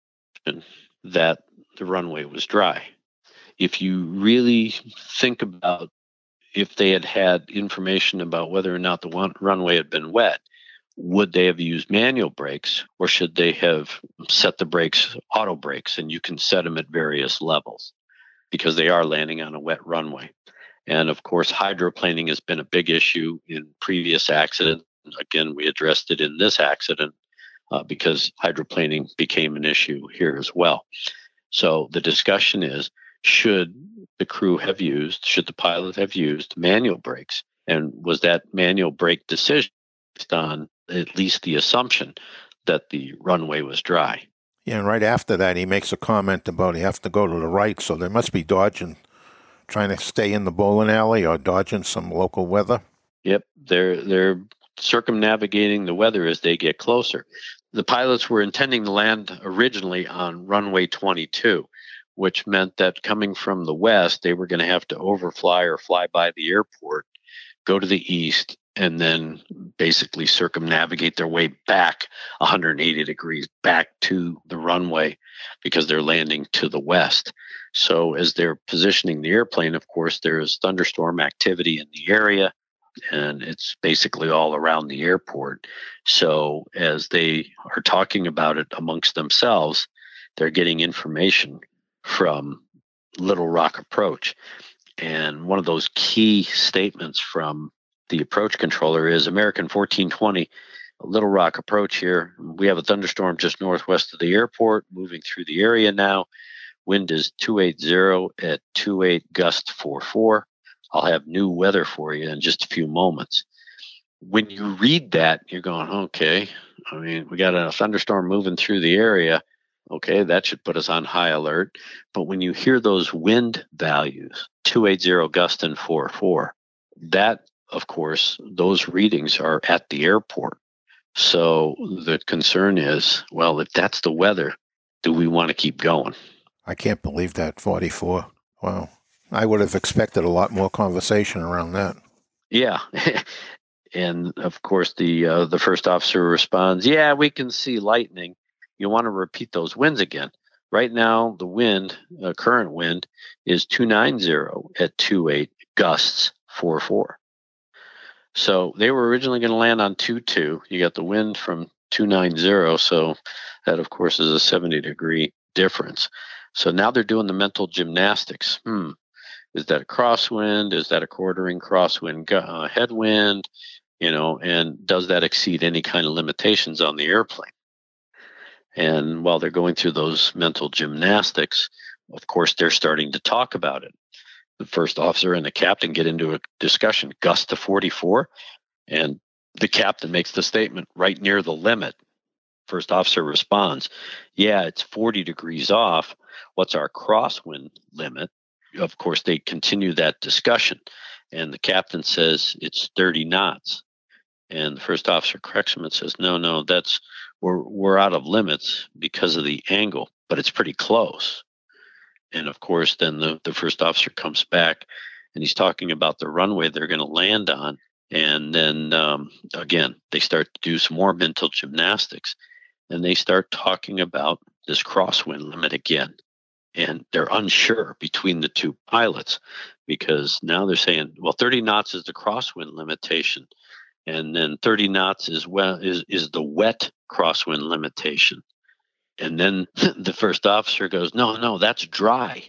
that the runway was dry. If you really think about if they had information about whether or not the runway had been wet, would they have used manual brakes or should they have set the brakes, auto brakes, and you can set them at various levels because they are landing on a wet runway. And of course, hydroplaning has been a big issue in previous accidents. Again, we addressed it in this accident because hydroplaning became an issue here as well. So the discussion is, should the pilot have used manual brakes? And was that manual brake decision based on at least the assumption that the runway was dry? Yeah, and right after that, he makes a comment about he has to go to the right, so they must be dodging trying to stay in the bowling alley or dodging some local weather? Yep, they're circumnavigating the weather as they get closer. The pilots were intending to land originally on runway 22, which meant that coming from the west, they were going to have to overfly or fly by the airport, go to the east, and then basically circumnavigate their way back 180 degrees back to the runway because they're landing to the west. So as they're positioning the airplane, of course, there's thunderstorm activity in the area, and it's basically all around the airport. So as they are talking about it amongst themselves, they're getting information from Little Rock Approach. And one of those key statements from the approach controller is American 1420, Little Rock Approach here. We have a thunderstorm just northwest of the airport moving through the area now. Wind is 280 at 28, gust 44. I'll have new weather for you in just a few moments. When you read that, you're going, okay, I mean, we got a thunderstorm moving through the area. Okay, that should put us on high alert. But when you hear those wind values, 280 gust and 44, that, of course, those readings are at the airport. So the concern is, well, if that's the weather, do we want to keep going? I can't believe that, 44. Wow. I would have expected a lot more conversation around that. Yeah. And, of course, the first officer responds, yeah, we can see lightning. You want to repeat those winds again. Right now, the wind, current wind, is 290 at 28, gusts 44. So they were originally going to land on 22. You got the wind from 290, so that, of course, is a 70-degree difference. So now they're doing the mental gymnastics. Is that a crosswind? Is that a quartering crosswind headwind? And does that exceed any kind of limitations on the airplane? And while they're going through those mental gymnastics, of course, they're starting to talk about it. The first officer and the captain get into a discussion, gust to 44, and the captain makes the statement, right near the limit. First officer responds, yeah, it's 40 degrees off. What's our crosswind limit? Of course, they continue that discussion, and the captain says it's 30 knots. And the first officer corrects him and says, no, we're out of limits because of the angle, but it's pretty close. And of course, then the first officer comes back and he's talking about the runway they're going to land on. And then again, they start to do some more mental gymnastics, and they start talking about this crosswind limit again. And they're unsure between the two pilots because now they're saying, well, 30 knots is the crosswind limitation. And then 30 knots is the wet crosswind limitation. And then the first officer goes, no, that's dry.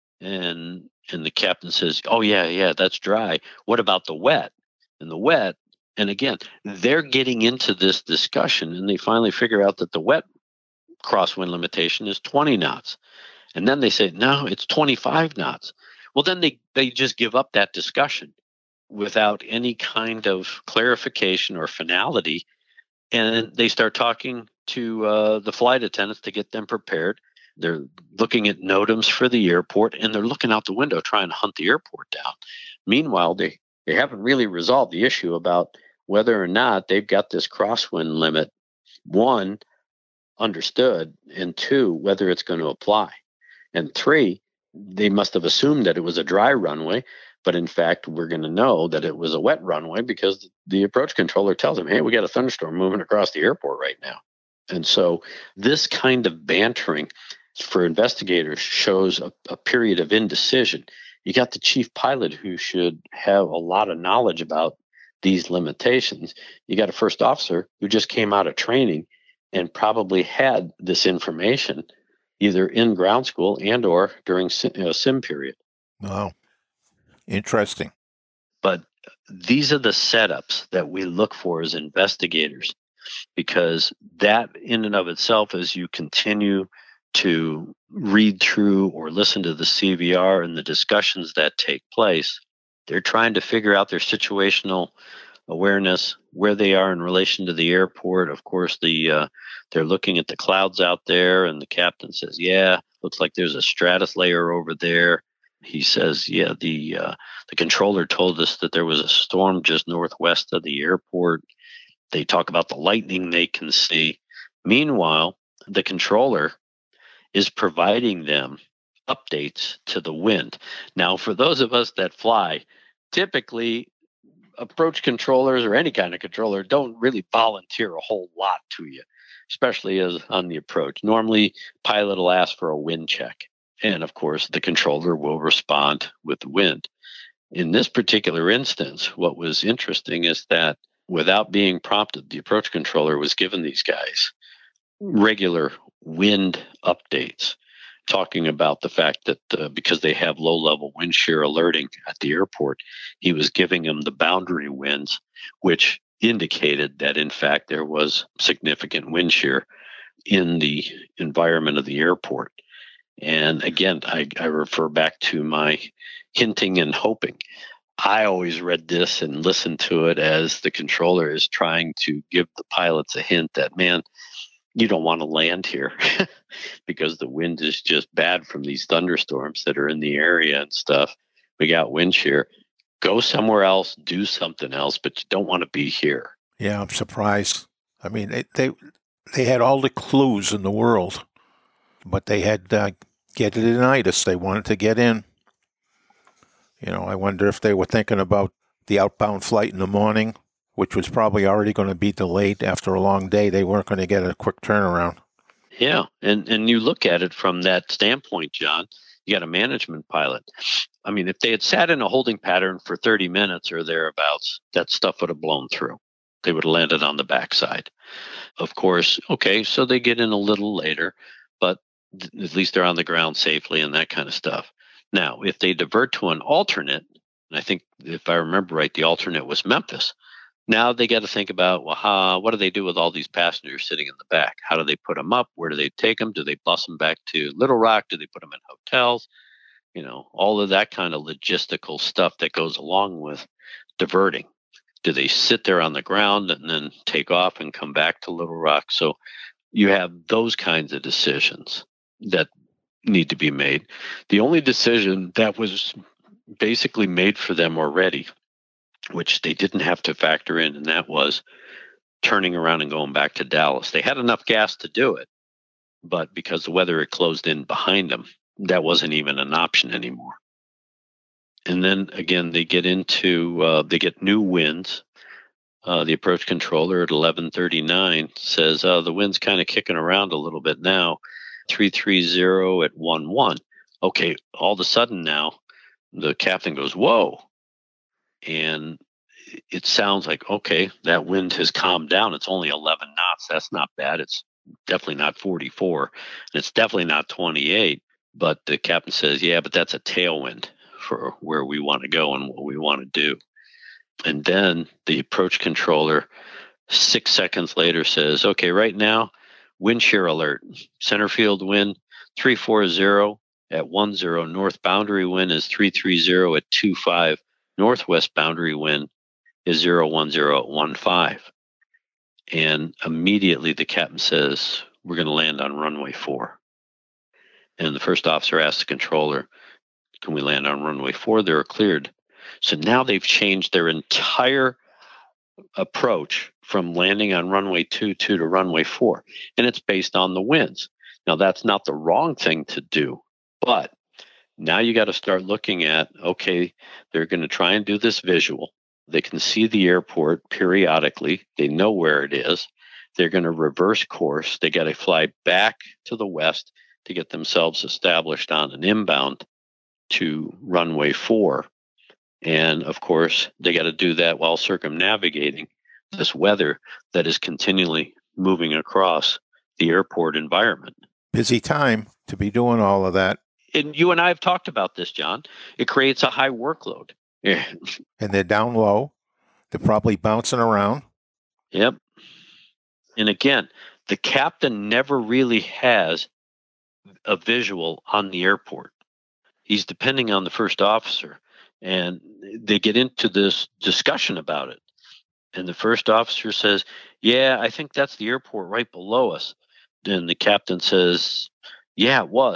And the captain says, oh, yeah, that's dry. What about the wet? And the wet, and again, they're getting into this discussion, and they finally figure out that the wet crosswind limitation is 20 knots. And then they say, no, it's 25 knots. Well, then they just give up that discussion without any kind of clarification or finality. And they start talking to the flight attendants to get them prepared. They're looking at NOTAMs for the airport, and they're looking out the window trying to hunt the airport down. Meanwhile, they haven't really resolved the issue about whether or not they've got this crosswind limit, one, understood, and two, whether it's going to apply. And three, they must have assumed that it was a dry runway, but in fact, we're going to know that it was a wet runway because the approach controller tells them, hey, we got a thunderstorm moving across the airport right now. And so this kind of bantering for investigators shows a period of indecision. You got the chief pilot who should have a lot of knowledge about these limitations. You got a first officer who just came out of training and probably had this information either in ground school and or during sim period. Wow. Interesting. But these are the setups that we look for as investigators, because that in and of itself, as you continue to read through or listen to the CVR and the discussions that take place, they're trying to figure out their situational awareness, where they are in relation to the airport. Of course, they're looking at the clouds out there, and the captain says, yeah, looks like there's a stratus layer over there. He says, yeah, the controller told us that there was a storm just northwest of the airport. They talk about the lightning they can see. Meanwhile, the controller is providing them updates to the wind. Now, for those of us that fly, typically approach controllers or any kind of controller don't really volunteer a whole lot to you, especially as on the approach. Normally, pilot will ask for a wind check. And of course, the controller will respond with the wind. In this particular instance, what was interesting is that without being prompted, the approach controller was given these guys regular wind updates, talking about the fact that because they have low-level wind shear alerting at the airport, he was giving them the boundary winds, which indicated that, in fact, there was significant wind shear in the environment of the airport. And again, I refer back to my hinting and hoping. I always read this and listened to it as the controller is trying to give the pilots a hint that, man, you don't want to land here because the wind is just bad from these thunderstorms that are in the area and stuff. We got wind shear. Go somewhere else, do something else, but you don't want to be here. Yeah, I'm surprised. I mean, they had all the clues in the world, but they had get-it-in-itis. They wanted to get in. You know, I wonder if they were thinking about the outbound flight in the morning, which was probably already going to be delayed after a long day. They weren't going to get a quick turnaround. Yeah, and you look at it from that standpoint, John. You got a management pilot. I mean, if they had sat in a holding pattern for 30 minutes or thereabouts, that stuff would have blown through. They would have landed on the backside. Of course, okay, so they get in a little later, but at least they're on the ground safely and that kind of stuff. Now, if they divert to an alternate, and I think if I remember right, the alternate was Memphis. Now they got to think about, well, what do they do with all these passengers sitting in the back? How do they put them up? Where do they take them? Do they bus them back to Little Rock? Do they put them in hotels? You know, all of that kind of logistical stuff that goes along with diverting. Do they sit there on the ground and then take off and come back to Little Rock? So you have those kinds of decisions that need to be made. The only decision that was basically made for them already, which they didn't have to factor in, and that was turning around and going back to Dallas. They had enough gas to do it, but because the weather had closed in behind them, that wasn't even an option anymore. And then again, they get new winds. The approach controller at 11:39 says the wind's kind of kicking around a little bit now. 330 at 11. Okay, all of a sudden now, the captain goes, whoa. And it sounds like, okay, that wind has calmed down. It's only 11 knots. That's not bad. It's definitely not 44. And it's definitely not 28. But the captain says, yeah, but that's a tailwind for where we want to go and what we want to do. And then the approach controller 6 seconds later says, okay, right now, wind shear alert. Center field wind 340 at 10. North boundary wind is 330 at 25. Northwest boundary wind is 010 at 15. And immediately the captain says, we're going to land on runway 4. And the first officer asks the controller, can we land on runway 4? They're cleared. So now they've changed their entire approach from landing on runway 22 to runway 4. And it's based on the winds. Now, that's not the wrong thing to do, but now you got to start looking at, okay, they're going to try and do this visual. They can see the airport periodically. They know where it is. They're going to reverse course. They got to fly back to the west to get themselves established on an inbound to runway 4. And of course, they got to do that while circumnavigating this weather that is continually moving across the airport environment. Busy time to be doing all of that. And you and I have talked about this, John. It creates a high workload. Yeah. And they're down low. They're probably bouncing around. Yep. And again, the captain never really has a visual on the airport. He's depending on the first officer. And they get into this discussion about it. And the first officer says, yeah, I think that's the airport right below us. Then the captain says, yeah, it was.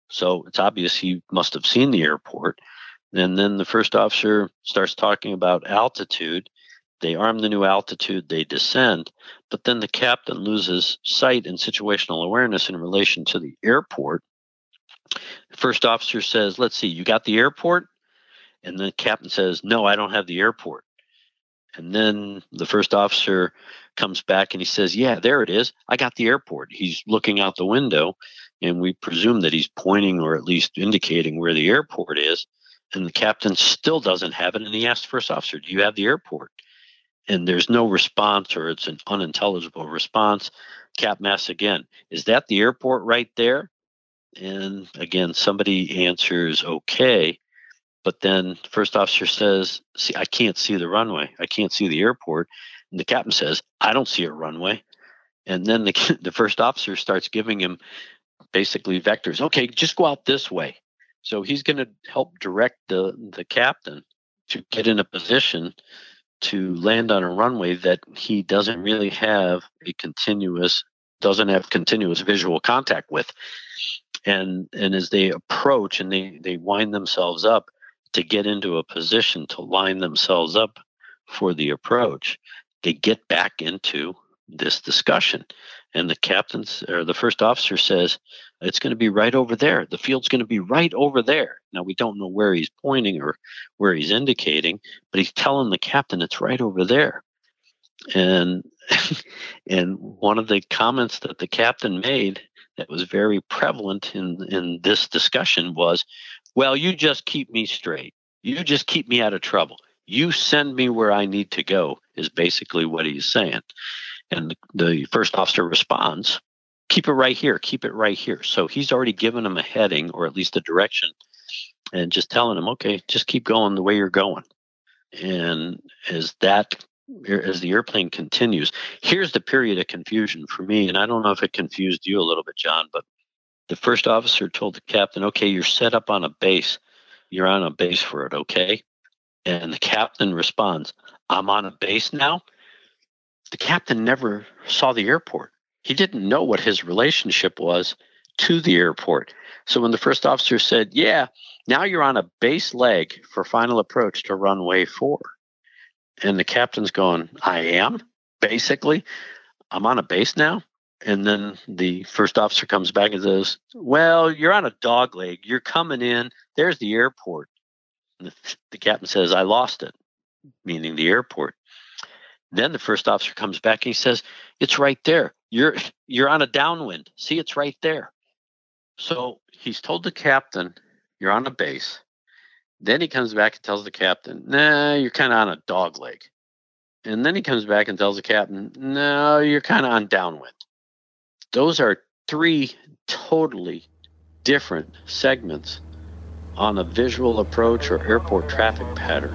So it's obvious he must have seen the airport. And then the first officer starts talking about altitude. They arm the new altitude, they descend, but then the captain loses sight and situational awareness in relation to the airport. The first officer says, let's see, you got the airport? And the captain says, no, I don't have the airport. And then the first officer comes back and he says, yeah, there it is. I got the airport. He's looking out the window, and we presume that he's pointing or at least indicating where the airport is. And the captain still doesn't have it. And he asks the first officer, do you have the airport? And there's no response, or it's an unintelligible response. Captain asks again, is that the airport right there? And again, somebody answers okay. But then the first officer says, see, I can't see the runway. I can't see the airport. And the captain says, I don't see a runway. And then the first officer starts giving him basically vectors. Okay, just go out this way. So he's going to help direct the captain to get in a position to land on a runway that he doesn't really have continuous visual contact with. And as they approach and they wind themselves up to get into a position to line themselves up for the approach, they get back into this discussion. And the first officer says, it's going to be right over there. The field's going to be right over there. Now, we don't know where he's pointing or where he's indicating, but he's telling the captain it's right over there. And and one of the comments that the captain made that was very prevalent in this discussion was, well, you just keep me straight. You just keep me out of trouble. You send me where I need to go, is basically what he's saying. And the first officer responds, keep it right here, keep it right here. So he's already given him a heading, or at least a direction, and just telling him, okay, just keep going the way you're going. And as the airplane continues, here's the period of confusion for me. And I don't know if it confused you a little bit, John, but the first officer told the captain, okay, you're set up on a base. You're on a base for it, okay? And the captain responds, I'm on a base now? The captain never saw the airport. He didn't know what his relationship was to the airport. So when the first officer said, yeah, now you're on a base leg for final approach to runway 4. And the captain's going, I am? Basically, I'm on a base now? And then the first officer comes back and says, well, you're on a dog leg. You're coming in. There's the airport. And the captain says, I lost it, meaning the airport. Then the first officer comes back and he says, it's right there. You're on a downwind. See, it's right there. So he's told the captain, you're on a base. Then he comes back and tells the captain, nah, you're kind of on a dog leg. And then he comes back and tells the captain, no, you're kind of on downwind. Those are 3 totally different segments on a visual approach or airport traffic pattern.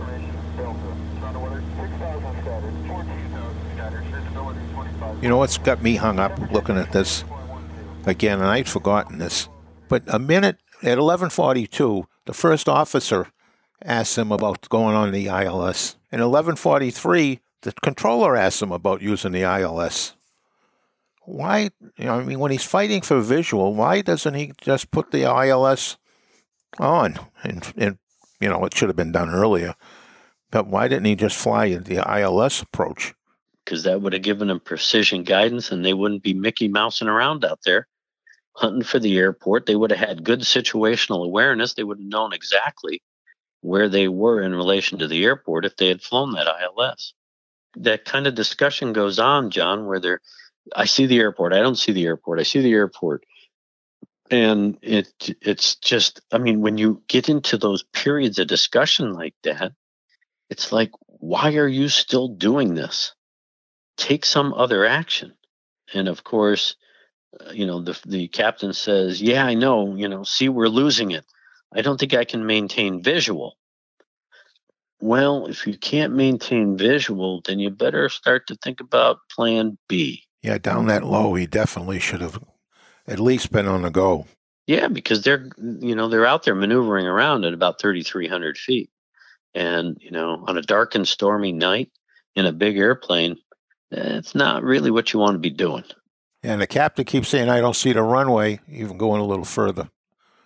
You know what's got me hung up looking at this again, and I'd forgotten this, but a minute at 11:42, the first officer asked him about going on the ILS. And 11:43, the controller asked him about using the ILS. Why, when he's fighting for visual, why doesn't he just put the ILS on? And it should have been done earlier. But why didn't he just fly the ILS approach? Because that would have given them precision guidance, and they wouldn't be Mickey Mousing around out there hunting for the airport. They would have had good situational awareness. They would have known exactly where they were in relation to the airport if they had flown that ILS. That kind of discussion goes on, John, where I see the airport, I don't see the airport, I see the airport. And it's just, when you get into those periods of discussion like that, it's like, why are you still doing this? Take some other action. And of course, the captain says, yeah, I know, see, we're losing it. I don't think I can maintain visual. Well, if you can't maintain visual, then you better start to think about plan B. Yeah, down that low, he definitely should have at least been on the go. Yeah, because they're out there maneuvering around at about 3,300 feet. And, on a dark and stormy night in a big airplane, it's not really what you want to be doing. And the captain keeps saying, I don't see the runway, even going a little further.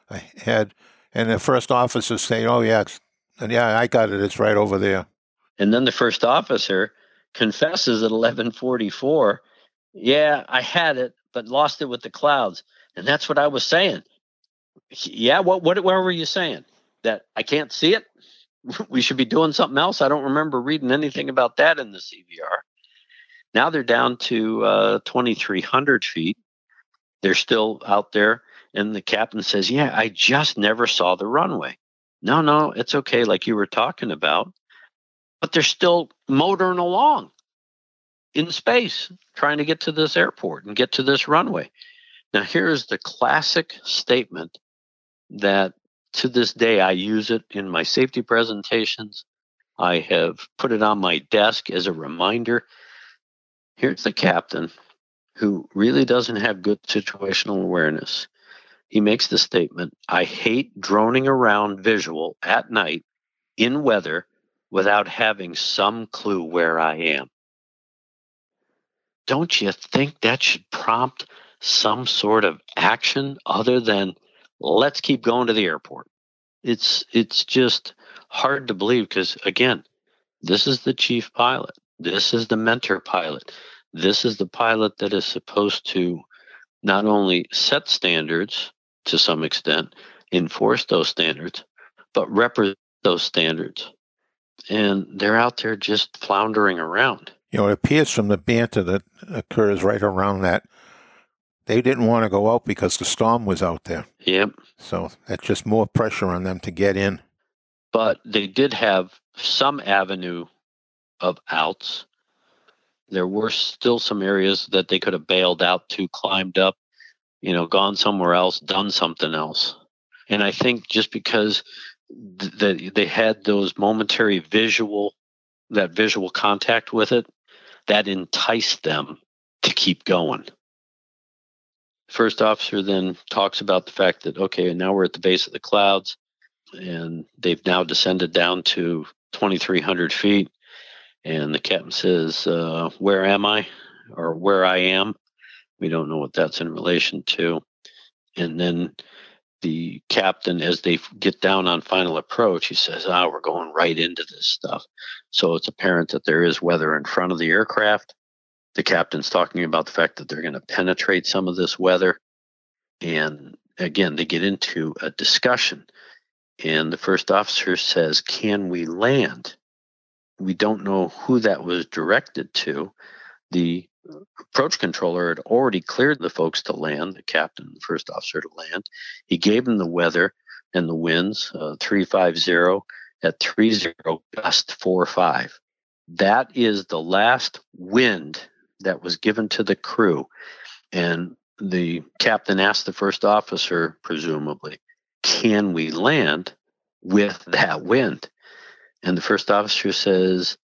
I had, and the first officer saying, "Oh yeah, I got it. It's right over there." And then the first officer confesses at 11:44, "Yeah, I had it, but lost it with the clouds." And that's what I was saying. Yeah, what were you saying? That I can't see it? We should be doing something else? I don't remember reading anything about that in the CVR. Now they're down to 2,300 feet. They're still out there, and the captain says, "Yeah, I just never saw the runway." No, it's okay, like you were talking about. But they're still motoring along in space, trying to get to this airport and get to this runway. Now, here's the classic statement that to this day I use it in my safety presentations. I have put it on my desk as a reminder. Here's the captain who really doesn't have good situational awareness. He makes the statement, "I hate droning around visual at night in weather without having some clue where I am." Don't you think that should prompt some sort of action other than let's keep going to the airport? It's just hard to believe because, again, this is the chief pilot. This is the mentor pilot. This is the pilot that is supposed to not only set standards to some extent, enforce those standards, but represent those standards. And they're out there just floundering around. It appears from the banter that occurs right around that they didn't want to go out because the storm was out there. Yep. So that's just more pressure on them to get in. But they did have some avenue of outs. There were still some areas that they could have bailed out to, climbed up, gone somewhere else, done something else. And I think just because they had those momentary visual contact with it, that enticed them to keep going. First officer then talks about the fact that, okay, now we're at the base of the clouds, and they've now descended down to 2,300 feet. And the captain says, "Where am I?" or "Where I am." We don't know what that's in relation to. And then the captain, as they get down on final approach, he says, "We're going right into this stuff." So it's apparent that there is weather in front of the aircraft. The captain's talking about the fact that they're going to penetrate some of this weather. And again, they get into a discussion. And the first officer says, "Can we land?" We don't know who that was directed to. The approach controller had already cleared the folks to land, the captain and the first officer to land. He gave them the weather and the winds, 350 at 30, gust 45. That is the last wind that was given to the crew. And the captain asked the first officer, presumably, "Can we land with that wind?" And the first officer says,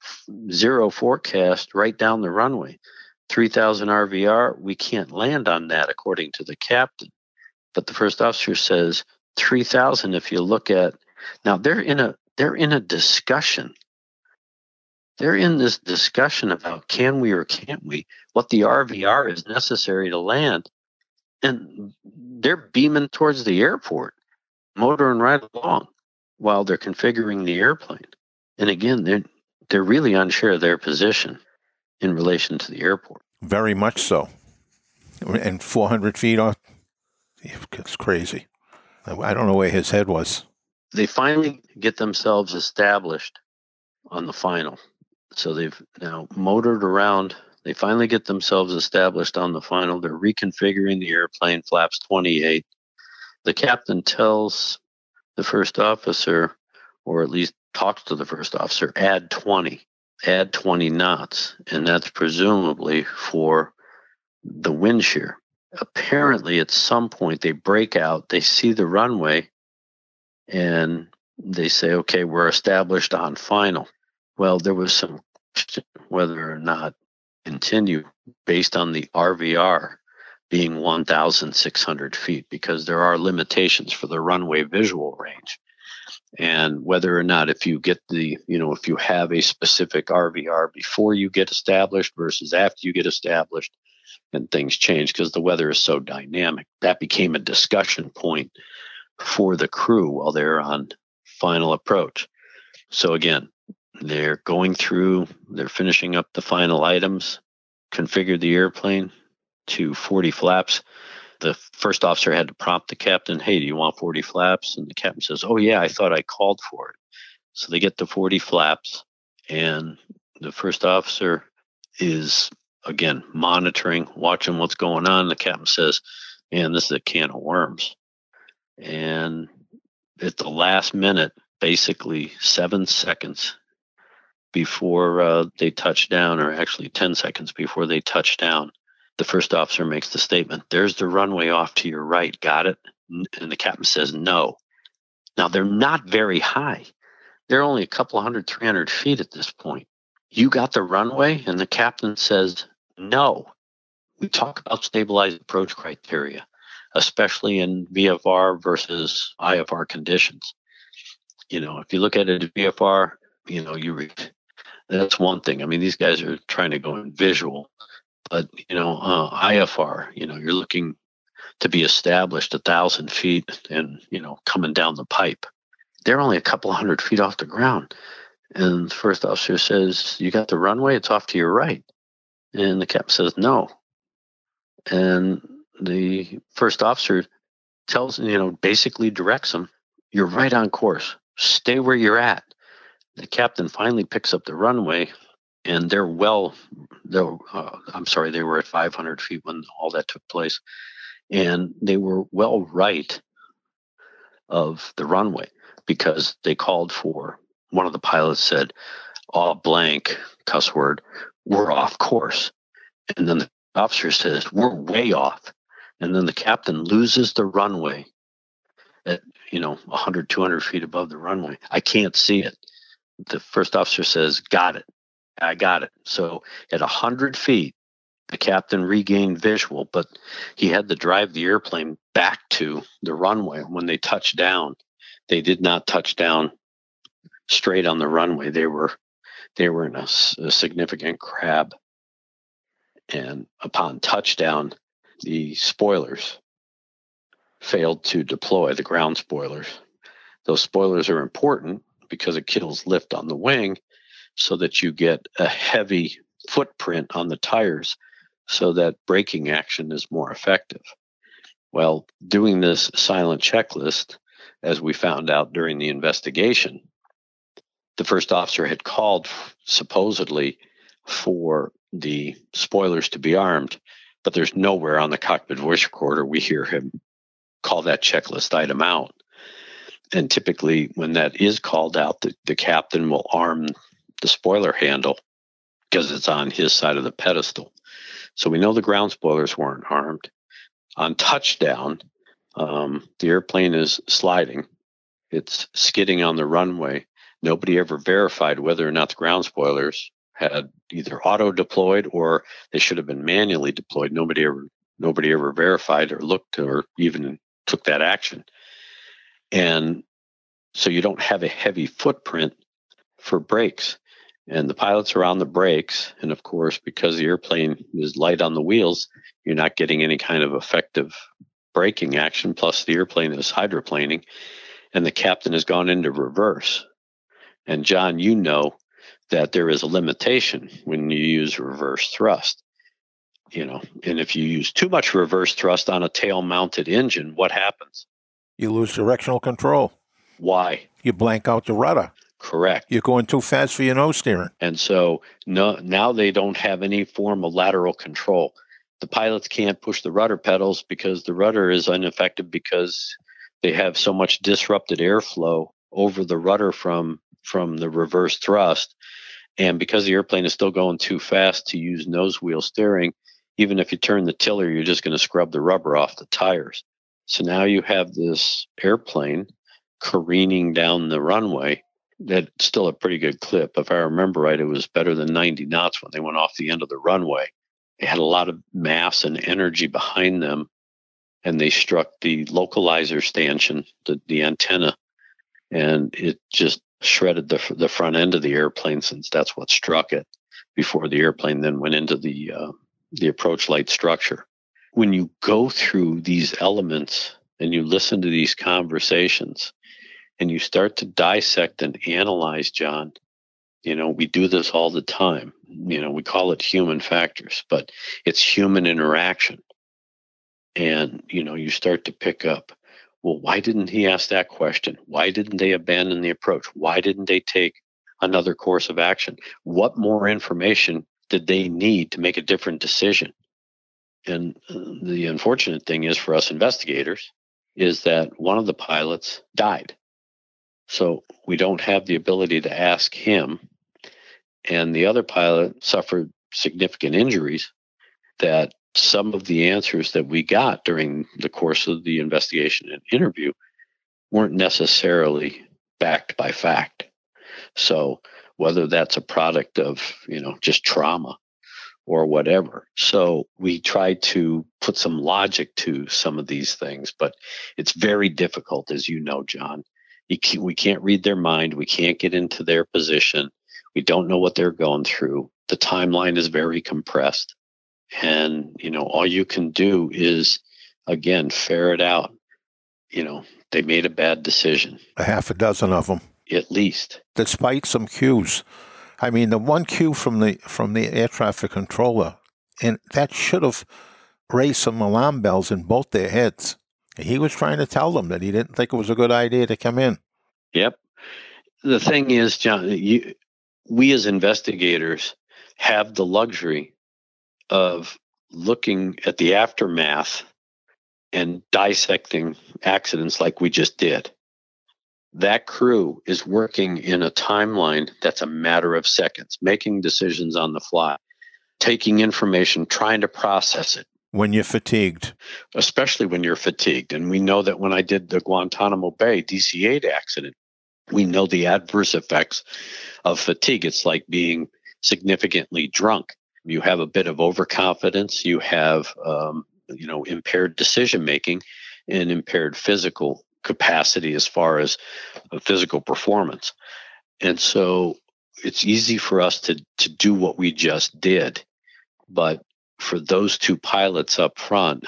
"0 forecast right down the runway. 3,000 RVR, we can't land on that," according to the captain. But the first officer says 3,000. If you look at now, they're in a discussion. They're in this discussion about can we or can't we, what the RVR is necessary to land, and they're beaming towards the airport, motoring right along while they're configuring the airplane. And again, they're really unsure of their position in relation to the airport. Very much so. And 400 feet off, it's crazy. I don't know where his head was. They finally get themselves established on the final. So they've now motored around. They finally get themselves established on the final. They're reconfiguring the airplane, flaps 28. The captain tells the first officer, or at least talks to the first officer, add 20 knots. And that's presumably for the wind shear. Apparently, at some point, they break out, they see the runway, and they say, "Okay, we're established on final." Well, there was some question whether or not continue based on the RVR being 1,600 feet, because there are limitations for the runway visual range. And whether or not if you get if you have a specific RVR before you get established versus after you get established, and things change because the weather is so dynamic. That became a discussion point for the crew while they're on final approach. So again, they're going through, they're finishing up the final items, configured the airplane to 40 flaps. The first officer had to prompt the captain, hey, do you want 40 flaps? And the captain says, oh yeah, I thought I called for it. So they get the 40 flaps, and the first officer is, again, monitoring, watching what's going on. The captain says, man, this is a can of worms. And at the last minute, basically 7 seconds before they touch down, or actually 10 seconds before they touch down, the first officer makes the statement, there's the runway off to your right, got it? And the captain says, no. Now, they're not very high. They're only a couple of 100, 300 feet at this point. You got the runway? And the captain says, no. We talk about stabilized approach criteria, especially in VFR versus IFR conditions. If you look at it at VFR, that's one thing. I mean, these guys are trying to go in visual, but, IFR, you're looking to be established 1,000 feet and, coming down the pipe. They're only a couple of 100 feet off the ground. And the first officer says, you got the runway? It's off to your right. And the captain says, no. And the first officer tells, basically directs him, you're right on course. Stay where you're at. The captain finally picks up the runway, and they were at 500 feet when all that took place. And they were well right of the runway, because they called for, one of the pilots said, blank, cuss word, we're off course. And then the officer says, we're way off. And then the captain loses the runway at, 100, 200 feet above the runway. I can't see it. The first officer says, got it. I got it. So at 100 feet, the captain regained visual, but he had to drive the airplane back to the runway. When they touched down, they did not touch down straight on the runway. They were in a significant crab. And upon touchdown, the spoilers failed to deploy, the ground spoilers. Those spoilers are important because it kills lift on the wing so that you get a heavy footprint on the tires so that braking action is more effective. Well, doing this silent checklist, as we found out during the investigation, the first officer had called supposedly for the spoilers to be armed, but there's nowhere on the cockpit voice recorder we hear him call that checklist item out. And typically when that is called out, the captain will arm the spoiler handle because it's on his side of the pedestal. So we know the ground spoilers weren't armed. On touchdown, the airplane is sliding. It's skidding on the runway. Nobody ever verified whether or not the ground spoilers had either auto-deployed or they should have been manually deployed. Nobody ever verified or looked or even took that action. And so you don't have a heavy footprint for brakes. And the pilots are on the brakes. And of course, because the airplane is light on the wheels, you're not getting any kind of effective braking action. Plus, the airplane is hydroplaning, and the captain has gone into reverse. And John, you know that there is a limitation when you use reverse thrust. And if you use too much reverse thrust on a tail-mounted engine, what happens? You lose directional control. Why? You blank out the rudder. Correct. You're going too fast for your nose steering. And so now they don't have any form of lateral control. The pilots can't push the rudder pedals because the rudder is ineffective because they have so much disrupted airflow over the rudder from the reverse thrust. And because the airplane is still going too fast to use nose wheel steering, even if you turn the tiller, you're just going to scrub the rubber off the tires. So now you have this airplane careening down the runway. That's still a pretty good clip. If I remember right, it was better than 90 knots when they went off the end of the runway. They had a lot of mass and energy behind them, and they struck the localizer stanchion, the antenna, and it just shredded the front end of the airplane, since that's what struck it before the airplane then went into the approach light structure. When you go through these elements and you listen to these conversations and you start to dissect and analyze, John, we do this all the time. We call it human factors, but it's human interaction. And, you start to pick up, well, why didn't he ask that question? Why didn't they abandon the approach? Why didn't they take another course of action? What more information did they need to make a different decision? And the unfortunate thing is for us investigators is that one of the pilots died. So we don't have the ability to ask him. And the other pilot suffered significant injuries that some of the answers that we got during the course of the investigation and interview weren't necessarily backed by fact. So whether that's a product of, just trauma or whatever. So we try to put some logic to some of these things, but it's very difficult, as you know, John. We can't read their mind. We can't get into their position. We don't know what they're going through. The timeline is very compressed. And, all you can do is, again, ferret out, they made a bad decision. A half a dozen of them. At least. Despite some cues. I mean, the one cue from the air traffic controller, and that should have raised some alarm bells in both their heads. He was trying to tell them that he didn't think it was a good idea to come in. Yep. The thing is, John, we as investigators have the luxury of looking at the aftermath and dissecting accidents like we just did. That crew is working in a timeline that's a matter of seconds, making decisions on the fly, taking information, trying to process it. When you're fatigued. Especially when you're fatigued. And we know that when I did the Guantanamo Bay DC-8 accident, we know the adverse effects of fatigue. It's like being significantly drunk. You have a bit of overconfidence. You have, impaired decision-making and impaired physical capacity as far as physical performance. And so it's easy for us to do what we just did. But for those two pilots up front,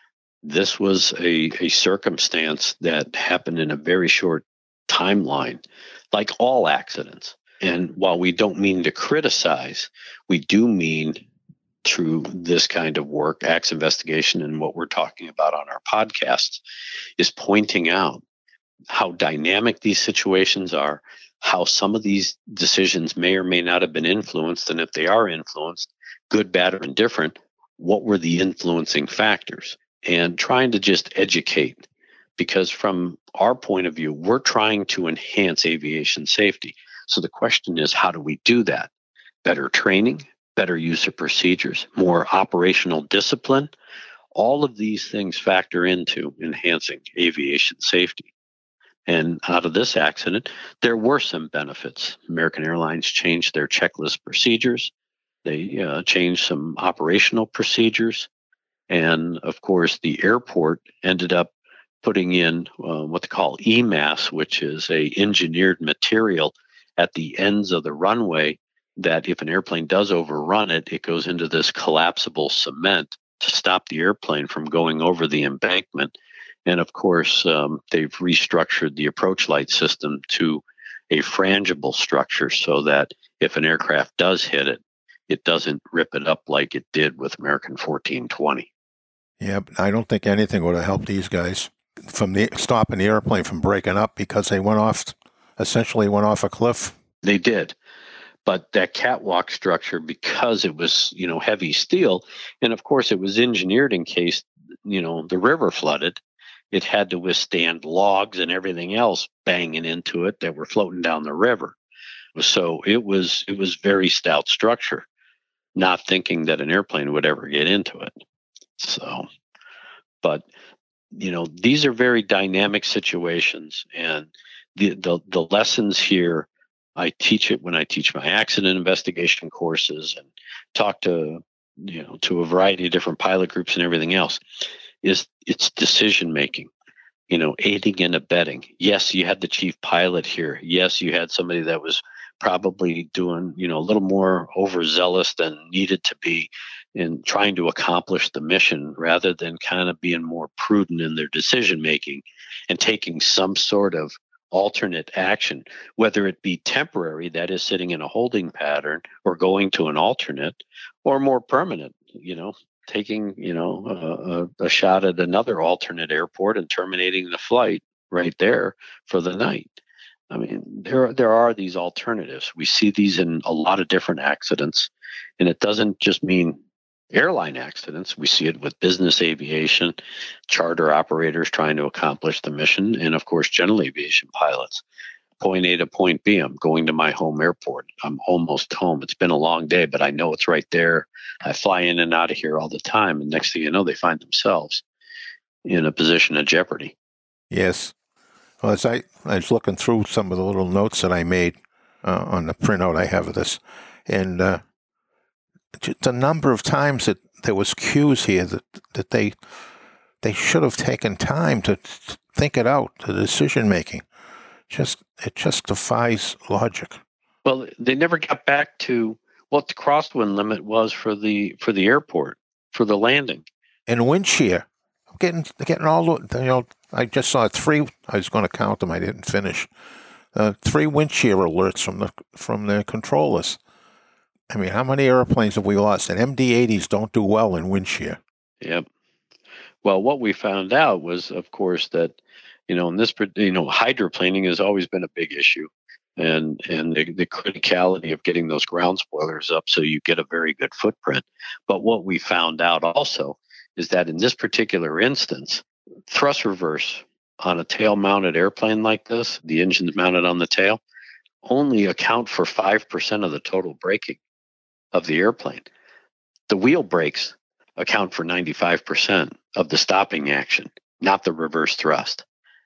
this was a circumstance that happened in a very short timeline, like all accidents. And while we don't mean to criticize, we do mean through this kind of work, acts investigation, and what we're talking about on our podcasts, is pointing out how dynamic these situations are, how some of these decisions may or may not have been influenced, and if they are influenced, good, bad, or indifferent, what were the influencing factors? And trying to just educate, because from our point of view, we're trying to enhance aviation safety. So the question is, how do we do that? Better training, better use of procedures, more operational discipline. All of these things factor into enhancing aviation safety. And out of this accident, there were some benefits. American Airlines changed their checklist procedures. They changed some operational procedures. And of course, the airport ended up putting in what they call EMAS, which is a engineered material at the ends of the runway that if an airplane does overrun it, it goes into this collapsible cement to stop the airplane from going over the embankment. And of course, they've restructured the approach light system to a frangible structure so that if an aircraft does hit it, it doesn't rip it up like it did with American 1420. Yeah, I don't think anything would have helped these guys from stopping the airplane from breaking up, because they essentially went off a cliff. They did. But that catwalk structure, because it was, heavy steel, and of course it was engineered in case, the river flooded, it had to withstand logs and everything else banging into it that were floating down the river. So it was very stout structure, not thinking that an airplane would ever get into it. So, but, these are very dynamic situations, and the lessons here, I teach it when I teach my accident investigation courses and talk to a variety of different pilot groups and everything else, is it's decision making, aiding and abetting. Yes, you had the chief pilot here. Yes, you had somebody that was probably doing, a little more overzealous than needed to be, in trying to accomplish the mission rather than kind of being more prudent in their decision making and taking some sort of alternate action, whether it be temporary, that is sitting in a holding pattern or going to an alternate, or more permanent, taking, a shot at another alternate airport and terminating the flight right there for the night. I mean, there are these alternatives. We see these in a lot of different accidents, and it doesn't just mean airline accidents. We see it with business aviation, charter operators trying to accomplish the mission, and of course, general aviation pilots. Point A to point B, I'm going to my home airport. I'm almost home. It's been a long day, but I know it's right there. I fly in and out of here all the time, and next thing you know, they find themselves in a position of jeopardy. Yes. Well, as I was looking through some of the little notes that I made on the printout I have of this, and the number of times that there was cues here that they should have taken time to think it out, the decision making. It just defies logic. Well, they never got back to what the crosswind limit was for the airport, for the landing. And wind shear. Getting all I just saw 3. I was going to count them. I didn't finish. 3 wind shear alerts from the controllers. I mean, how many airplanes have we lost? And MD-80s don't do well in wind shear. Yep. Well, what we found out was, of course, that in this, hydroplaning has always been a big issue, and the criticality of getting those ground spoilers up so you get a very good footprint. But what we found out also is that in this particular instance, thrust reverse on a tail-mounted airplane like this, the engine's mounted on the tail, only account for 5% of the total braking of the airplane. The wheel brakes account for 95% of the stopping action, not the reverse thrust.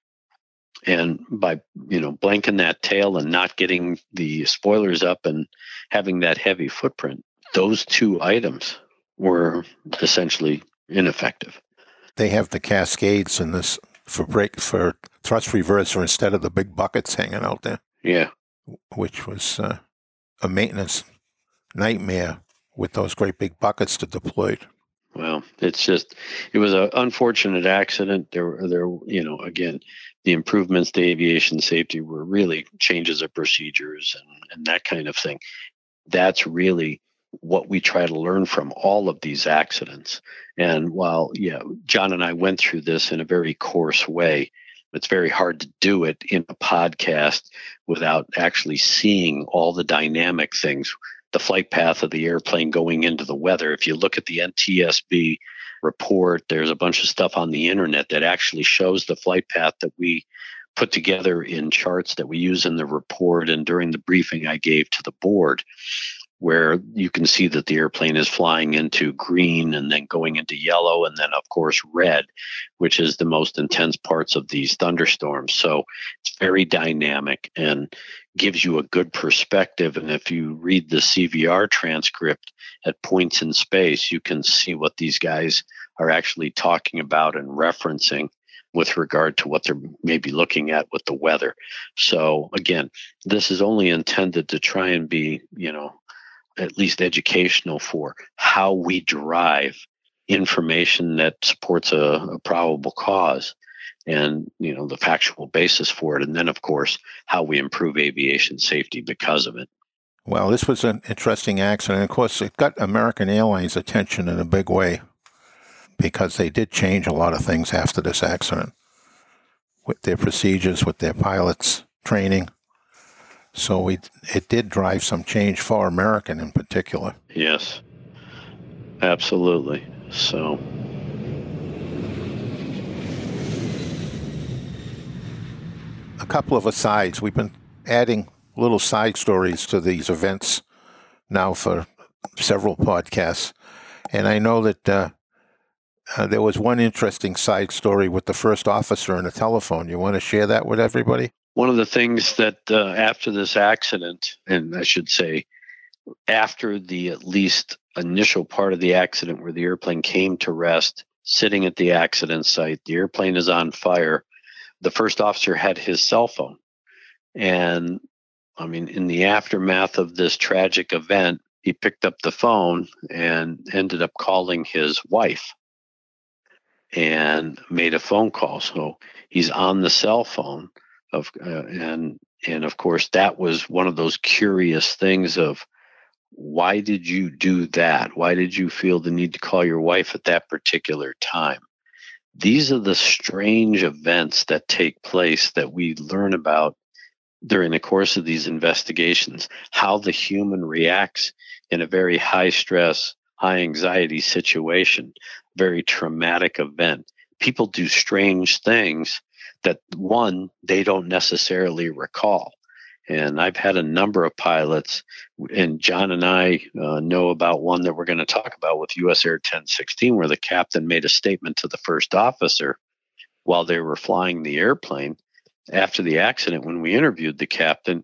And by, blanking that tail and not getting the spoilers up and having that heavy footprint, those 2 items were essentially ineffective. They have the cascades in this for thrust reverser instead of the big buckets hanging out there. Yeah. Which was a maintenance nightmare with those great big buckets to deploy. Well, it was an unfortunate accident. There, again, the improvements to aviation safety were really changes of procedures and that kind of thing. That's really what we try to learn from all of these accidents. And while, John and I went through this in a very coarse way, it's very hard to do it in a podcast without actually seeing all the dynamic things. The flight path of the airplane going into the weather. If you look at the NTSB report, there's a bunch of stuff on the internet that actually shows the flight path that we put together in charts that we use in the report and during the briefing I gave to the board, where you can see that the airplane is flying into green and then going into yellow and then, of course, red, which is the most intense parts of these thunderstorms. So it's very dynamic and gives you a good perspective. And if you read the CVR transcript at points in space, you can see what these guys are actually talking about and referencing with regard to what they're maybe looking at with the weather. So again, this is only intended to try and be, at least educational for how we derive information that supports a probable cause and, the factual basis for it. And then, of course, how we improve aviation safety because of it. Well, this was an interesting accident. Of course, it got American Airlines' attention in a big way because they did change a lot of things after this accident with their procedures, with their pilots' training. So it did drive some change for American in particular. Yes, absolutely. So a couple of asides. We've been adding little side stories to these events now for several podcasts. And I know that there was one interesting side story with the first officer on the telephone. You want to share that with everybody? One of the things that after this accident, and I should say after the at least initial part of the accident where the airplane came to rest, sitting at the accident site, the airplane is on fire, the first officer had his cell phone. And I mean, in the aftermath of this tragic event, he picked up the phone and ended up calling his wife and made a phone call. So he's on the cell phone and of course that was one of those curious things of, why did you do that? Why did you feel the need to call your wife at that particular time? These are the strange events that take place that we learn about during the course of these investigations, how the human reacts in a very high stress, high anxiety situation, very traumatic event. People do strange things that, one, they don't necessarily recall. And I've had a number of pilots, and John and I know about one that we're going to talk about with US Air 1016, where the captain made a statement to the first officer while they were flying the airplane. After the accident, when we interviewed the captain,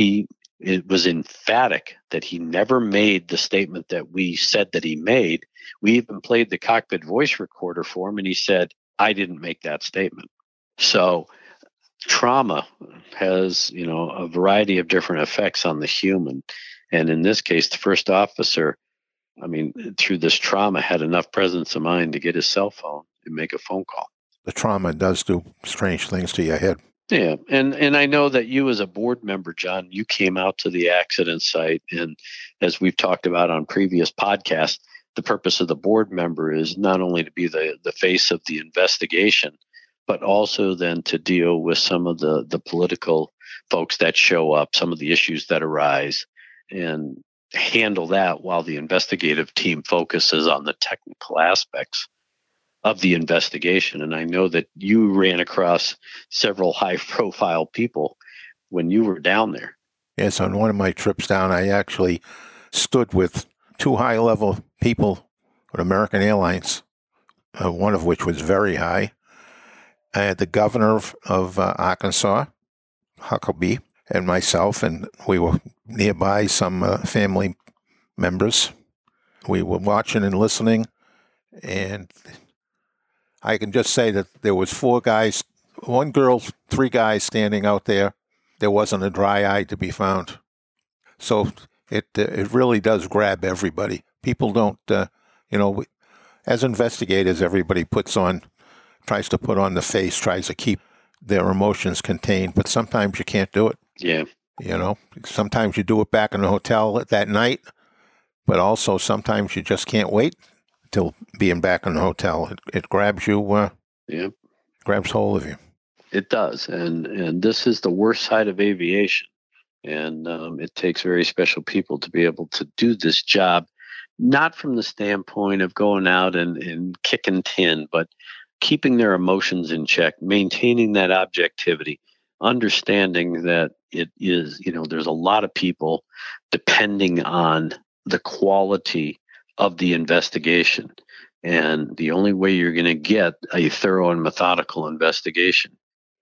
it was emphatic that he never made the statement that we said that he made. We even played the cockpit voice recorder for him, and he said, I didn't make that statement. So trauma has, a variety of different effects on the human. And in this case, the first officer, through this trauma, had enough presence of mind to get his cell phone and make a phone call. The trauma does do strange things to your head. Yeah. And I know that you as a board member, John, you came out to the accident site. And as we've talked about on previous podcasts, the purpose of the board member is not only to be the face of the investigation, but also then to deal with some of the political folks that show up, some of the issues that arise, and handle that while the investigative team focuses on the technical aspects of the investigation. And I know that you ran across several high-profile people when you were down there. Yes, on one of my trips down, I actually stood with two high-level people at American Airlines, one of which was very high. I had the governor of Arkansas, Huckabee, and myself, and we were nearby, some family members. We were watching and listening, and I can just say that there was 4 guys, 1 girl, 3 guys standing out there. There wasn't a dry eye to be found. So it really does grab everybody. People don't, as investigators, everybody tries to put on the face, tries to keep their emotions contained, but sometimes you can't do it. Yeah. Sometimes you do it back in the hotel that night, but also sometimes you just can't wait till being back in the hotel. It grabs you, grabs hold of you. It does. And this is the worst side of aviation. And it takes very special people to be able to do this job, not from the standpoint of going out and kicking tin, but keeping their emotions in check, maintaining that objectivity, understanding that it is, there's a lot of people depending on the quality of the investigation. And the only way you're going to get a thorough and methodical investigation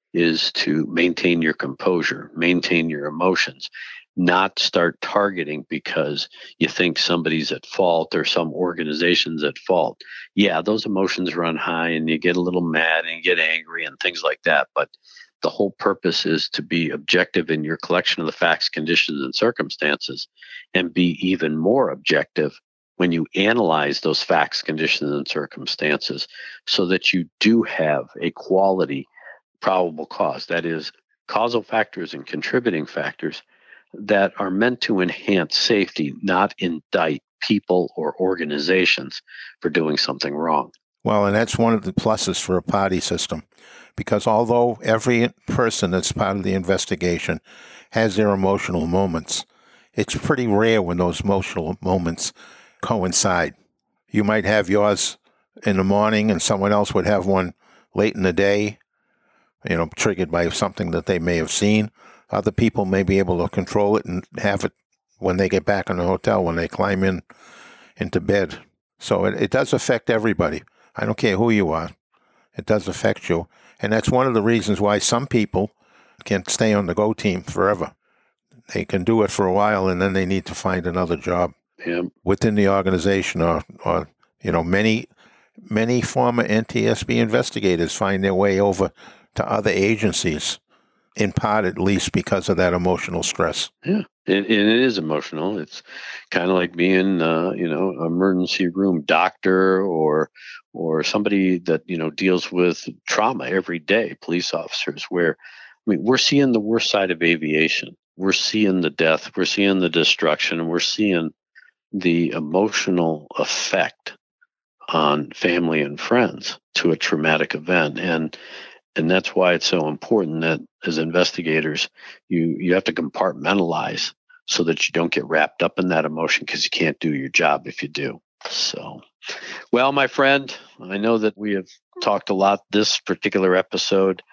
is to maintain your composure, maintain your emotions, not start targeting because you think somebody's at fault or some organization's at fault. Yeah, those emotions run high and you get a little mad and you get angry and things like that. But the whole purpose is to be objective in your collection of the facts, conditions, and circumstances, and be even more objective when you analyze those facts, conditions, and circumstances so that you do have a quality probable cause. That is, causal factors and contributing factors that are meant to enhance safety, not indict people or organizations for doing something wrong. Well, and that's one of the pluses for a party system, because although every person that's part of the investigation has their emotional moments, it's pretty rare when those emotional moments coincide. You might have yours in the morning and someone else would have one late in the day, triggered by something that they may have seen. Other people may be able to control it and have it when they get back in the hotel, when they climb into bed. So it does affect everybody. I don't care who you are. It does affect you. And that's one of the reasons why some people can stay on the GO team forever. They can do it for a while and then they need to find another job within the organization or many former NTSB investigators find their way over to other agencies, in part at least because of that emotional stress. Yeah, And it is emotional. It's kind of like being, emergency room doctor or somebody that, deals with trauma every day, police officers, where, we're seeing the worst side of aviation. We're seeing the death. We're seeing the destruction. And we're seeing the emotional effect on family and friends to a traumatic event. And that's why it's so important that as investigators, you have to compartmentalize so that you don't get wrapped up in that emotion, because you can't do your job if you do. So, well, my friend, I know that we have talked a lot this particular episode.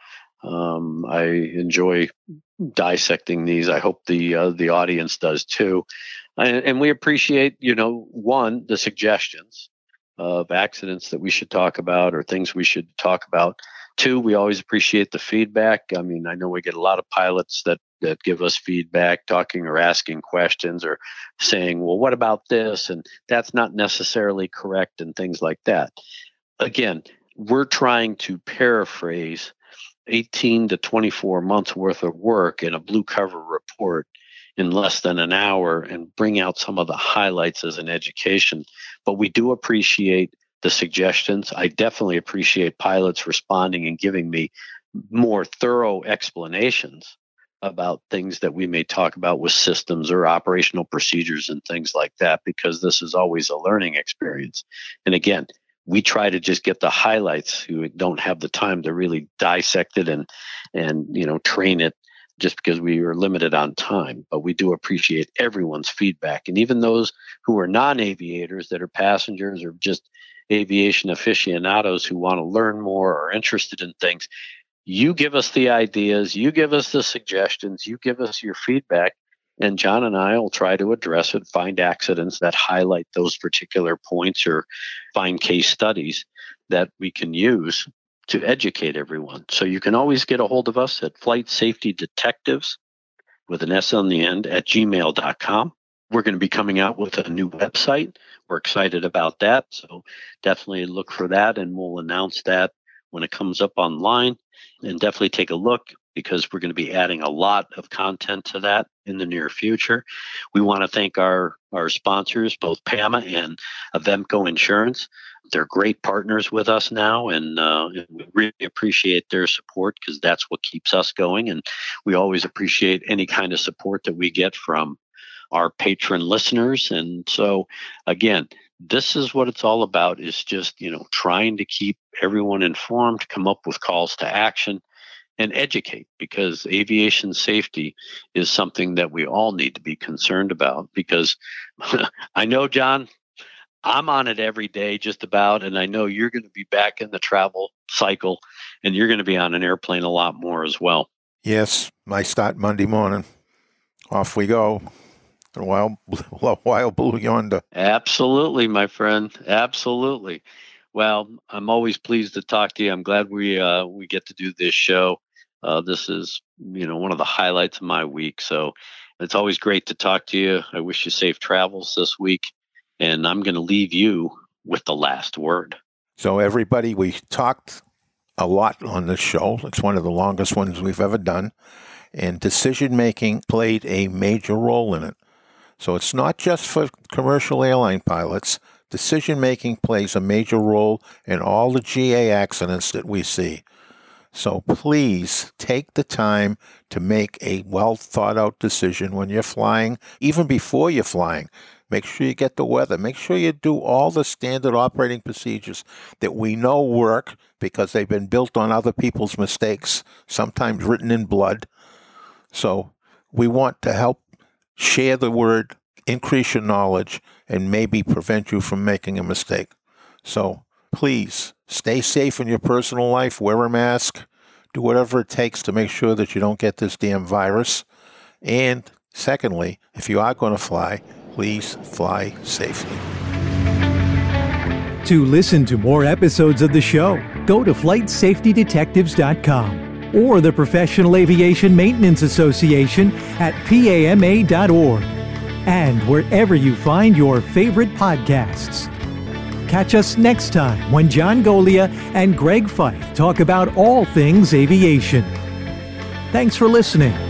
I enjoy dissecting these. I hope the audience does too. And we appreciate, one, the suggestions of accidents that we should talk about or things we should talk about. Two, we always appreciate the feedback. I know we get a lot of pilots that give us feedback, talking or asking questions or saying, well, what about this? And that's not necessarily correct and things like that. Again, we're trying to paraphrase 18 to 24 months worth of work in a blue cover report in less than an hour and bring out some of the highlights as an education. But we do appreciate the suggestions. I definitely appreciate pilots responding and giving me more thorough explanations about things that we may talk about with systems or operational procedures and things like that, because this is always a learning experience. And again, we try to just get the highlights who don't have the time to really dissect it and train it, just because we are limited on time. But we do appreciate everyone's feedback. And even those who are non-aviators that are passengers or just aviation aficionados who want to learn more or are interested in things, you give us the ideas, you give us the suggestions, you give us your feedback, and John and I will try to address it, find accidents that highlight those particular points or find case studies that we can use to educate everyone. So you can always get a hold of us at Flight Safety Detectives with an S on the end at gmail.com. We're going to be coming out with a new website. We're excited about that. So definitely look for that, and we'll announce that when it comes up online. And definitely take a look, because we're going to be adding a lot of content to that in the near future. We want to thank our sponsors, both PAMA and Avemco Insurance. They're great partners with us now, and we really appreciate their support, because that's what keeps us going. And we always appreciate any kind of support that we get from our patron listeners. And so, again, this is what it's all about, is just, trying to keep everyone informed, come up with calls to action, and educate, because aviation safety is something that we all need to be concerned about. Because I know, John, I'm on it every day just about, and I know you're going to be back in the travel cycle, and you're going to be on an airplane a lot more as well. Yes, I start Monday morning. Off we go. Wild blue yonder. Absolutely, my friend. Absolutely. Well, I'm always pleased to talk to you. I'm glad we get to do this show. This is, one of the highlights of my week. So it's always great to talk to you. I wish you safe travels this week. And I'm going to leave you with the last word. So everybody, we talked a lot on this show. It's one of the longest ones we've ever done. And decision-making played a major role in it. So it's not just for commercial airline pilots. Decision-making plays a major role in all the GA accidents that we see. So please take the time to make a well-thought-out decision when you're flying, even before you're flying. Make sure you get the weather. Make sure you do all the standard operating procedures that we know work, because they've been built on other people's mistakes, sometimes written in blood. So we want to help share the word, increase your knowledge, and maybe prevent you from making a mistake. So please stay safe in your personal life. Wear a mask. Do whatever it takes to make sure that you don't get this damn virus. And secondly, if you are going to fly, please fly safely. To listen to more episodes of the show, go to FlightSafetyDetectives.com or the Professional Aviation Maintenance Association at PAMA.org, and wherever you find your favorite podcasts. Catch us next time when John Golia and Greg Fife talk about all things aviation. Thanks for listening.